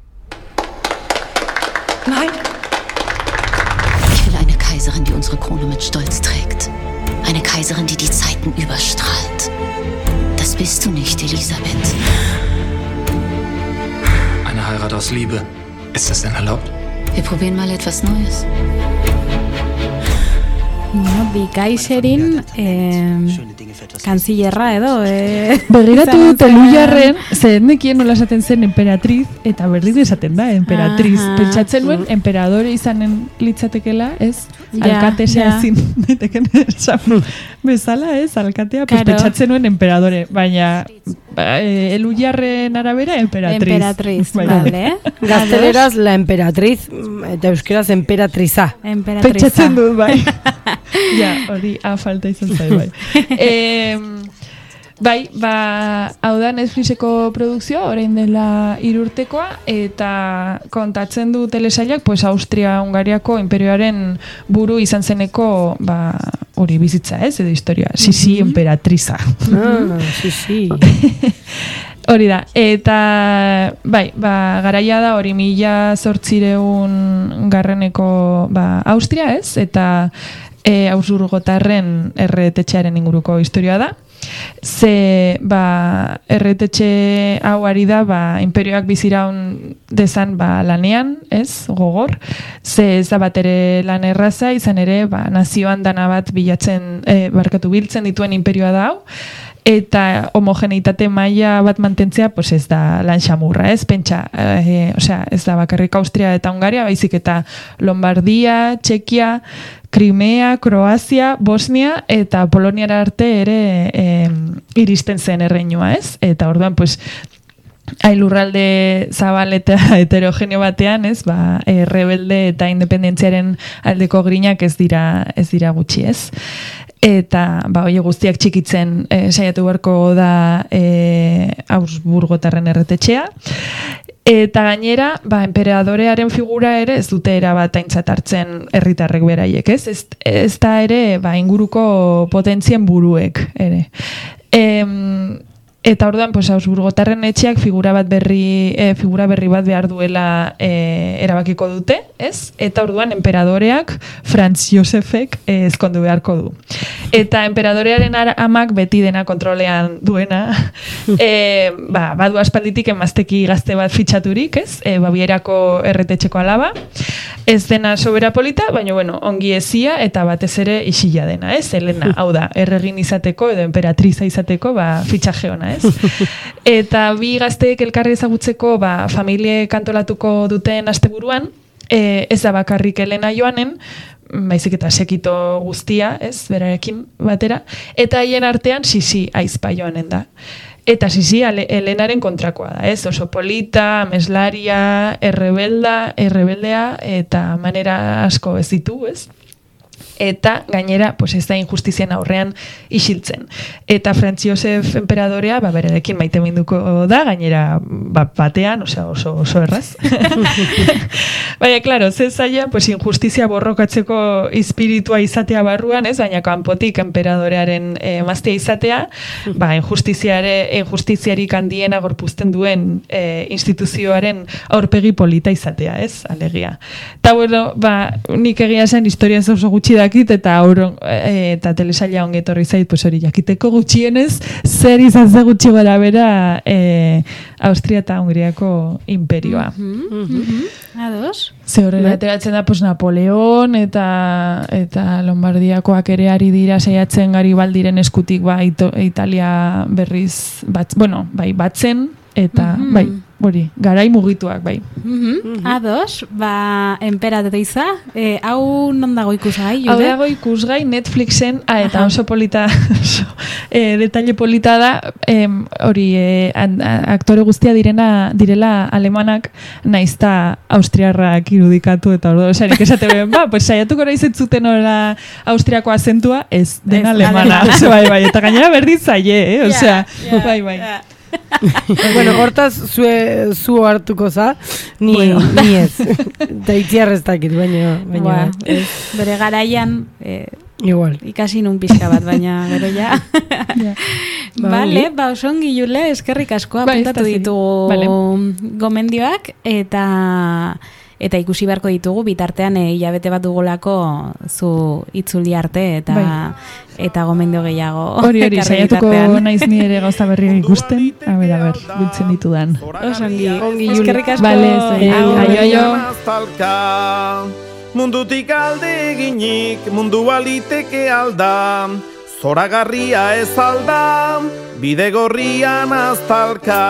Nein. Ich will eine Kaiserin, die unsere Krone mit Stolz trägt. Eine Kaiserin, die die Zeiten überstrahlt. Das bist du nicht, Elisabeth. Eine Heirat aus Liebe. Ist das denn erlaubt? Wir probieren mal etwas Neues. No, Die Kaiserin eh, kanzillerra edo eh, begiratu dut Elujarren zehendekien nola esaten zen emperatriz eta berriz esaten da emperatriz. Aha. Pentsatzen nuen emperadore izanen litzatekela, ez? Ja, alkatea ja. Ezin daiteken esan bezala, ez? Alkatea, pues pentsatzen nuen emperadore, baina eh, Elujarren arabera emperatriz. Emperatriz, vale. Gazteleraz la emperatriz eta euskeraz emperatriza. Emperatriza. Pentsatzen dut, bai. Ja, hori a falta izan zai, bai. E, bai, ba, hau da Netflixeko produkzioa, orain dela hirurtekoa, eta kontatzen du telesailak, pues Austria-Hungariako imperioaren buru izan zeneko, ba, hori bizitza, ez, edo historia, Sisi mm-hmm. emperatriza. Ah, Sisi. Hori da, eta bai, ba, garaia da hori mila zortzireun garreneko ba, Austria, ez? Eta e, Ausurgotarren erretetxearen inguruko historia da. Ze, ba, erretetxe hau ari da, ba, imperioak biziraun dezan, ba, lanean, ez? Gogor. Ze ez da bat ere lan erraza, izan ere, ba, nazioan dana bat bilatzen, e, barkatu biltzen dituen imperioa da hau. Eta homogeneitate maila bat mantentzea, pues ez da lan xamurra, ez? Pentsa, eh, osea, ez da bakarrik Austria eta Hungaria, baizik eta Lombardia, Txekia, Crimea, Kroazia, Bosnia eta Poloniara arte ere eh, iristen zen erreinua, ez? Eta orduan, pues, ailurralde zabal eta heterogeneo batean, ez? Ba, e, rebelde eta independentziaren aldeko grinak ez dira, ez dira gutxi, ez? Eta ba, oie guztiak txikitzen e, saiatu beharko da e, Augsburgotarren erretetxea. Eta gainera, ba, emperadorearen figura ere ez dute erabat aintzat hartzen herritarrek beraiek, ez? Ez, ez da ere ba, inguruko potentzien buruek ere. Em, Eta orduan, pues, Augsburgotarren etxeak figura bat berri, e, figura berri bat behar duela e, erabakiko dute, ez? Eta orduan enperadoreak Franz Josefek eh, ezkondu beharko du. Eta enperadorearen amak beti dena kontrolean duena, e, ba, badu aspalditik emazteki gazte bat fitxaturik, ez? E, Babierako erretetxeko alaba, ez dena sobera polita, baina bueno, ongi ezia eta batez ere isila dena, ez? Elena, hau da, erregin izateko edo emperatriza izateko, ba, fitxaje ona, ez? Eta bi gazteek elkarri ezagutzeko, ba, familie kantolatuko duten asteburuan, e, ez da bakarrik Elena joanen, baizik eta sekito guztia, ez, berarekin batera, eta haien artean Sisi aizpa joanen da. Eta Sisi Elenaren kontrakoa da, ez, oso polita, ameslaria, errebelda, errebeldea, eta manera asko ez ditu, ez? Eta gainera, pues ez da injustizien aurrean isiltzen. Eta Franz Josef enperadorea, ba, berarekin maite minduko da, gainera ba, batean, osea, oso, oso erraz. Baina, klaro, ze zaila, pues injustizia borrokatzeko espiritua izatea barruan, ez? Baina kanpotik enperadorearen eh, maztea izatea, ba, injustiziare, injustiziarik handiena gorpuzten duen eh, instituzioaren aurpegi polita izatea, ez? Alegia. Eta, bueno, ba, nik egia zen historia oso gutxi dakit, eta aurron, e, eta telesaila ongetorri zait, pues hori jakiteko gutxienez, zer izan ze gutxi gara bera e, Austria eta Hungriako imperioa. Mm-hmm. Mm-hmm. Ados? Ze horrela ateratzen da pues, Napoleon eta eta Lombardiakoak ere ari dira saiatzen Garibaldiren eskutik ba, ito, Italia berriz, bat, bueno, bai, batzen, eta mm-hmm. bai, hori, garai mugituak, bai. Mm-hmm. Mm-hmm. Ados, ba, enperatriza, e, hau non dago ikusgai, Hau dago ikusgai Netflixen, ah, eta oso polita, oso, e, detalle polita da, em, hori, e, aktore guztia direna, direla alemanak, naizta austriarrak irudikatu, eta ordo, esarik esate ben, ba, pues saiatuko naizetzuten hola austriako azentua, ez, den ez, alemana, ose, bai, bai, eta gainera berdin zaie, eh, osea, yeah, yeah, bai, bai. Yeah. Bueno, hortaz zue, zu hartuko za, ni, bueno. ni ez. Da itziarrez dakit, baina... baina ba, bere garaian... Eh, Igual. Ikasi nun pixka bat, baina gero ja. ja. Vale, ba, osongi Jule, eskerrik asko apuntatu ba, ditugu vale. gomendioak, eta... Eta ikusi beharko ditugu, bitartean e, hilabete bat dugulako zu itzuldi arte eta bai. eta gomendio gehiago. Hori hori, saiatuko naiz ni ere gauza berriak ikusten. A ber, a ber, gultzen ditudan. Osongi, eskerrik asko. Vale, aio, aio. Mundutik alde eginik, mundu aliteke alda. Zoragarria ez alda, bide gorrian aztalka.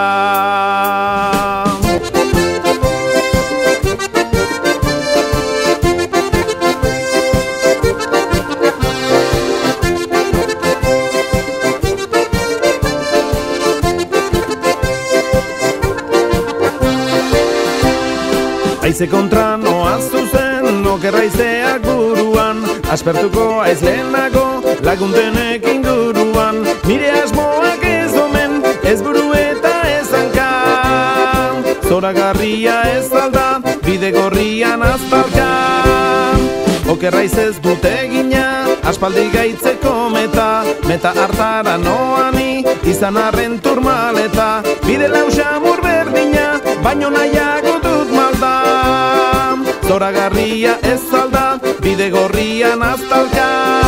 Aize kontra noa zuzen, okerraizeak buruan, aspertuko aiz lehenago, laguntenek inguruan, nire asmoak ez omen, ez buru eta ez hanka. Zoragarria ez alda, bide gorrian aztalka. Okerraiz ez dut egina, aspaldi gaitzeko meta, meta hartara noani, izan arren turmaleta, bide lausamur berdina, baino nahiago dut malda. Zoragarria ez alda, bide gorrian aztalka.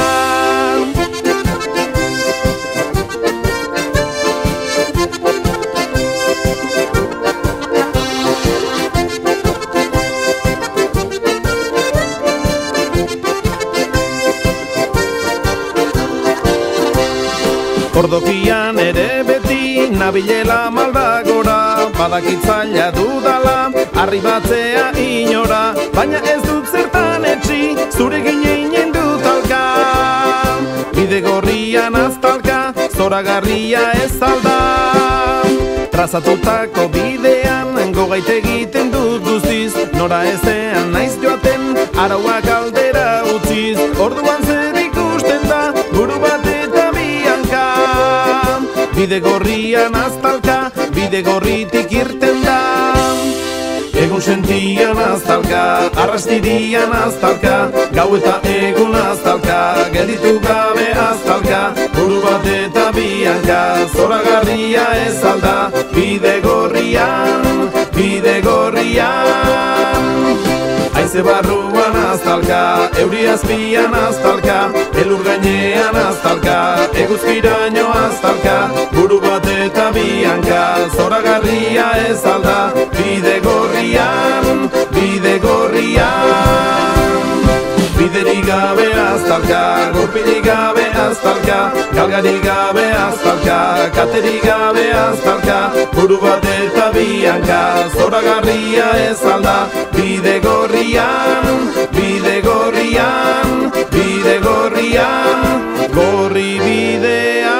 Ordokian ere beti nabilela maldagora, badakitzaila dudala, arribatzea inora, baina ez dut zertan etxi, zure gineinen dut alka. Bide gorrian aztalka, zoragarria ez alda. Trazatutako bidean, gogait egiten dut guztiz, nora ezean naiz joaten, arauak aldera utziz, orduan zer ikusten da, buru bat eta bianka. Bide gorrian aztalka, bide gorritik irten da. Egun sentian aztalka, arrastirian aztalka, gau eta egun aztalka, gelditu gabe aztalka, buru bat eta bianka, zoragarria ez alda, bide gorrian, bide gorrian. Aiz Haize barruan aztalka, euri azpian aztalka, elur gainean aztalka, eguzkiraino aztalka, buru bat eta bianka, zoragarria ez alda, bide gorrian, bide gorrian. Biderik gabe aztalka, gorpilik gabe aztalka, galgarik gabe aztalka, katerik gabe aztalka, buru bat eta bianka, zoragarria ez alda, bide gorrian, bide gorrian, bide gorrian, gorri bidean.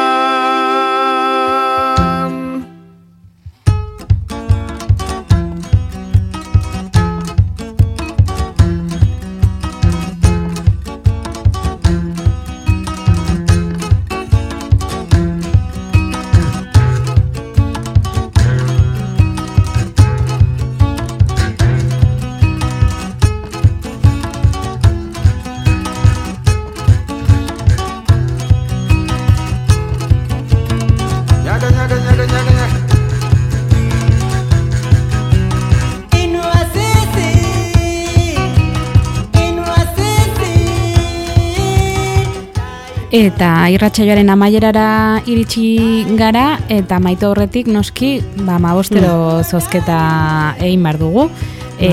Eta irratsaioaren amaierara iritsi gara, eta maite horretik noski, ba, mabostero zozketa egin behar dugu. E,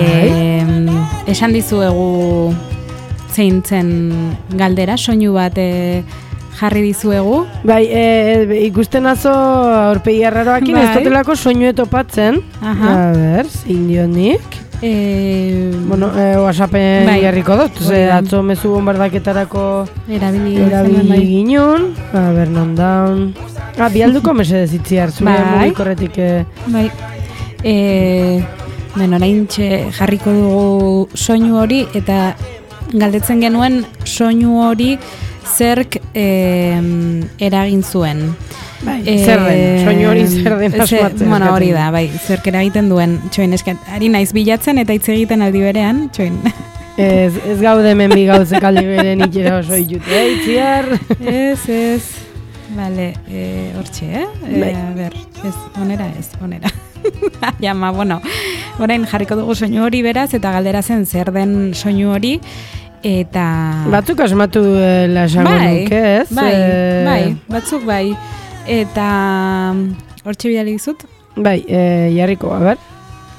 esan dizuegu zein zen galdera, soinu bat e, jarri dizuegu. Bai, e, ikusten azo aurpegi arraroakin, bai. Ez totelako soinu topatzen. Aha. A ber, zein dionik. E, bueno, e, whatsAppen bai. Jarriko dut, ze atzo mezu bombardaketarako erabili, erabili ginen. A ber, non daun. Ah, bialduko mesedez itziar, zure bai. Mugikorretik. E... Bai. E, ben, orain jarriko dugu soinu hori, eta galdetzen genuen soinu hori zerk e, eragin zuen. Bai, e, zer den, soinu hori zer den asmatzen. Bueno, hori da, bai, zerk eragiten duen, txoin, eskat, ari naiz bilatzen eta hitz egiten aldi berean, txoin. Ez, ez gaude hemen bi gauzek aldi berean itxera oso itxute, eh, itziar? Ez, ez, bale, e, hortxe, eh? E, a ber, ez, onera ez, onera. Jama, bueno, orain jarriko dugu soinu hori beraz, eta galdera zen zer den soinu hori, eta... Batzuk asmatu duela esango bai, nuke, ez? Bai, e... bai, batzuk bai. Eta hortxe bidali dizut? Bai, e, jarriko, a ber.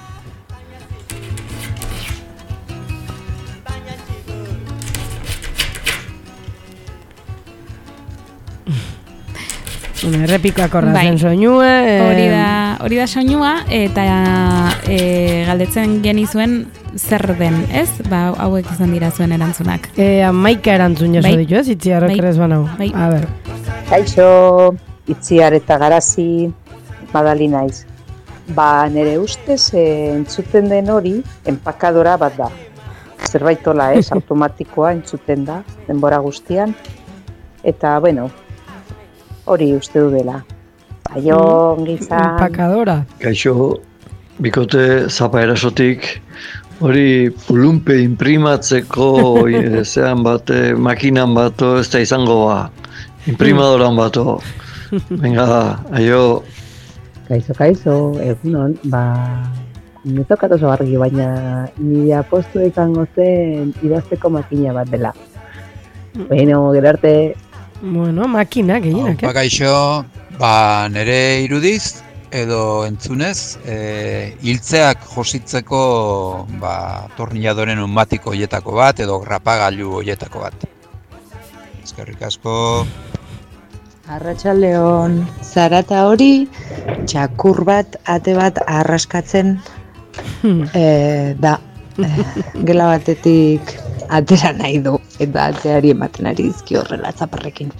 Una errepikako razen bai. Soinua. E... Hori da, hori da soinua, eta e, galdetzen genizuen zer den, ez? Ba, hauek izan dira zuen erantzunak. E, amaika erantzun jaso bai. Ditu, ez? Itziarrok bai. Ere ez banau. Bai. A ber. Kaixo, Itziar eta Garazi, badali naiz. Ba, nire ustez e, entzuten den hori enpakadora bat da. Zerbaitola, ez, automatikoa entzuten da, denbora guztian. Eta, bueno, hori uste du dela. Aio, gizan. Empakadora. Kaixo, bikote zapa erasotik, hori pulunpe imprimatzeko zean bat, makinan bato, ez da izango ba. Imprimadoran bato. Venga, aio. Kaixo, kaixo, egunon, ba... Nezokat oso argi, baina nire apostu izango zen idazteko makina bat dela. Bueno, gero arte... Bueno, makina, gehienak, eh? Ba, kaixo, ba, nire irudiz, edo entzunez, e, hiltzeak jositzeko, ba, tornilladoren pneumatiko hoietako bat, edo grapagailu hoietako bat. Eskerrik asko... Arratsaldeon, zarata hori, txakur bat, ate bat arraskatzen e, da. E, gela batetik atera nahi du, eta ateari ematen ari dizki horrela zaparrekin.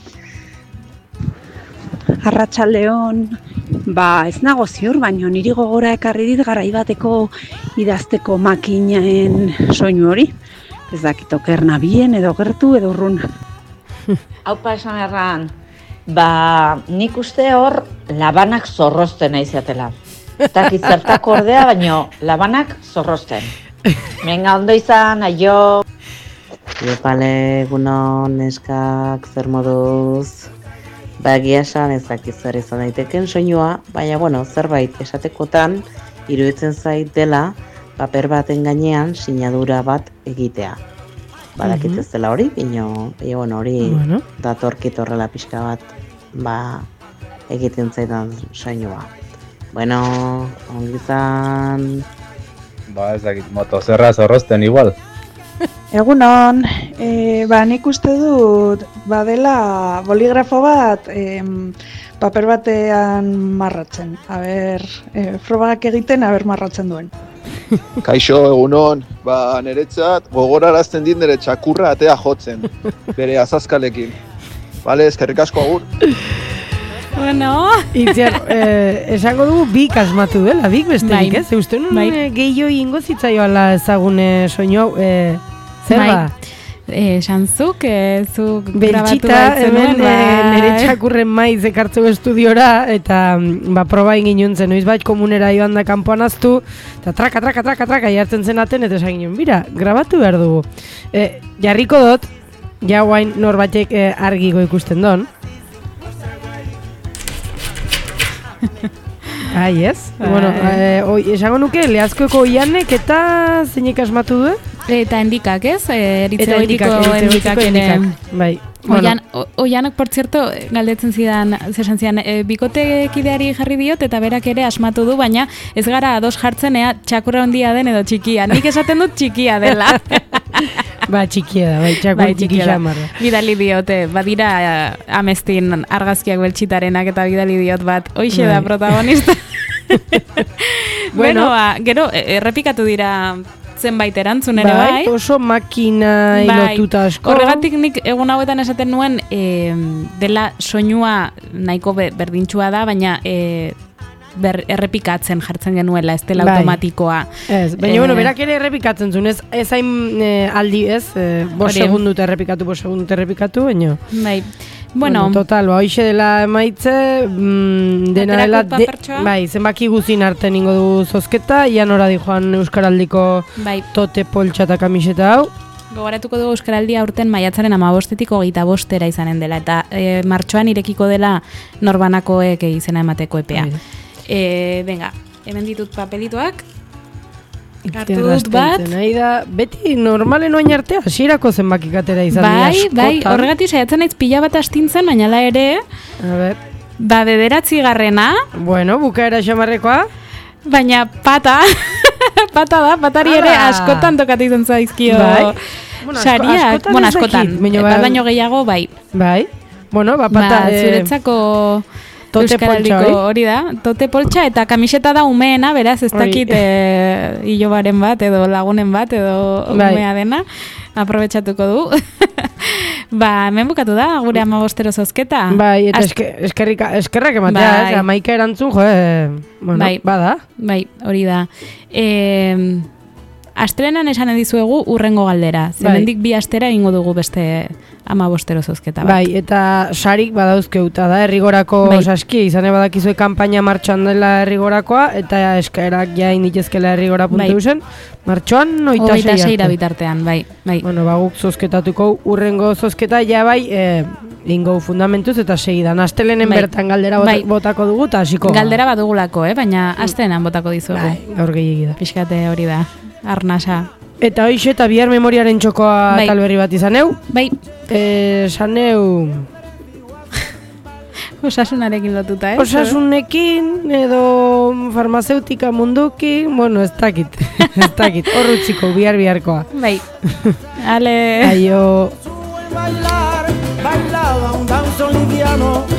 Arratsaldeon, ba ez nago ziur, baino niri gogora ekarri dit garai bateko idazteko makinaen soinu hori. Ez dakit okerna bien, edo gertu, edo urrun. Aupa esan erran. Ba, nik uste hor labanak zorrozten aizatela. Eta zertako ordea, baino labanak zorrozten. Menga, ondo izan, aio. Iopale, egunon, neskak, zer moduz. Ba, egia esan ezakiz zer izan daiteken soinua, baina, bueno, zerbait esatekotan, iruditzen zait dela, paper baten gainean sinadura bat egitea. Badakit ez dela hori, bino, bueno, hori Bueno. datorkit horrela pixka bat, ba, egiten zaidan soinua. Bueno, ongizan... Ba, ez dakit, motozerra zorrozten igual. Egunon, e, ba, nik uste dut, badela boligrafo bat em, paper batean marratzen. A ber, e, frogak egiten, a ber marratzen duen. Kaixo, egunon, ba, niretzat gogorarazten dit nire txakurra atea jotzen, bere azazkalekin. Bale, eskerrik asko agur. Bueno. Itziar, eh, esango dugu bik asmatu dela, bik besterik, Bai. ez? Uste nun Bai. eh, gehiago ingo zitzaioala ezagune soinu hau, eh, zer Bai. ba? Eh, Xanzuk, eh, zuk grabatu Beltxita, baitzen hemen eh, nire txakurren maiz ekartzeu estudiora, eta mm, ba, proba egin juntzen, noiz bat komunera joan da kanpoan aztu, eta traka, traka, traka, traka, jartzen zenaten, eta esan ginen, bira, grabatu behar dugu. Eh, jarriko dut, ja guain norbatek eh, argiko ikusten don. Ai, ez? Bai. Bueno, eh, oi, esango nuke, lehazkoeko oianek eta zeinek asmatu du? Eta endikak, ez? Eh, Eritze Eta goitiko endikak, endikak ere. endikak, bai. Oian, o- oianak, por cierto, galdetzen zidan, zesan zidan, e, bikotekideari jarri diot, eta berak ere asmatu du, baina ez gara ados jartzen ea txakurra handia den edo txikia. Nik esaten dut txikia dela. Ba, txikia da, bai, txakur Bai, txiki txikia da. xamarra. Bidali diote, badira eh, amestin argazkiak beltxitarenak eta bidali diot bat. Hoixe da Bai. protagonista. Bueno. bueno, ba, gero, e- errepikatu dira zenbait erantzun ere bai. Bai, oso makina ilotuta asko. Horregatik nik egun hauetan esaten nuen e, dela soinua nahiko be, berdintxua da, baina e, ber, errepikatzen jartzen genuela, ez dela Bai. automatikoa. Ez, baina, Eh, bueno, berak ere errepikatzen zuen, ez, ez hain eh, aldi, ez, eh, bos Hori. segundut errepikatu, bos segundut errepikatu, baina... Bai. Bueno, total, ba, hoxe dela emaitze, mm, dena Aterako dela, de, papertxoa? bai, zenbaki guzin arten ingo du zozketa, ian ora di joan Euskaraldiko bai. tote poltsa eta kamiseta hau. Gogoratuko dugu Euskaraldia aurten maiatzaren amabostetik hogeita bostera izanen dela, eta e, martxoan irekiko dela norbanakoek izena emateko epea. E, venga, hemen ditut papelitoak. Hartu dut bat. Nahi da, beti normalen oain artea, hasierako zenbakik atera izan dira Bai, askotan. bai, horregatik saiatzen naiz pila bat astintzen, baina la ere, A ber, ba, bederatzi garrena, bueno, bukaera xamarrekoa. baina pata, pata da, patari ere Ala. askotan tokatu izan zaizkio Bai. Bueno, asko- sariak, askotan bueno, ez dakit, askotan, baina bat ba- baino gehiago, bai. Bai, bueno, ba, pata... Ba, eh, zuretzako tote Euskaraldiko poltsa hori. hori da, tote poltsa eta kamiseta da umeena, beraz ez Hori. dakit e, ilobaren bat edo lagunen bat edo Bai. umea dena, aprobetxatuko du. Ba, hemen bukatu da, gure amabostero zozketa. Bai, eta Az- eske, eskerrika, eskerrak ematea, Bai. ez, amaika erantzun, jo, eh, bueno, Bai. bada. Bai, hori da. E, astelenan esan dizuegu urrengo galdera. Bai. Zemendik bi astera egingo dugu beste amabostero zozketa bat. Bai, eta sarik badauzkeuta da, herrigorako Bai. saski, izan badakizue kanpaina martxoan dela herrigorakoa, eta eskaerak ja inditezkela herrigora puntu Bai. zen, martxoan oita Hogeita sei seira arte. bitartean, bai. bai. Bueno, ba, guk zozketatuko urrengo zozketa, ja bai, eh, ingo fundamentuz eta segidan. Astelenen Bai. bertan galdera bota- Bai. botako dugu, eta hasiko. gara. Galdera badugulako, eh? baina astelenan botako dizuegu. Bai, gaur gehiagi da. Pixkate hori da, arnasa. Eta hoxe, eta bihar memoriaren txokoa Bai. talberri bat izan eu. Bai. Eh, saneu... Osasunarekin lotuta, eh? Osasunekin edo farmazeutika mundukin, bueno, ez dakit, ez dakit, horrutziko, bihar biharkoa. Bai. Ale. Aio. Bailaba un danzo liviano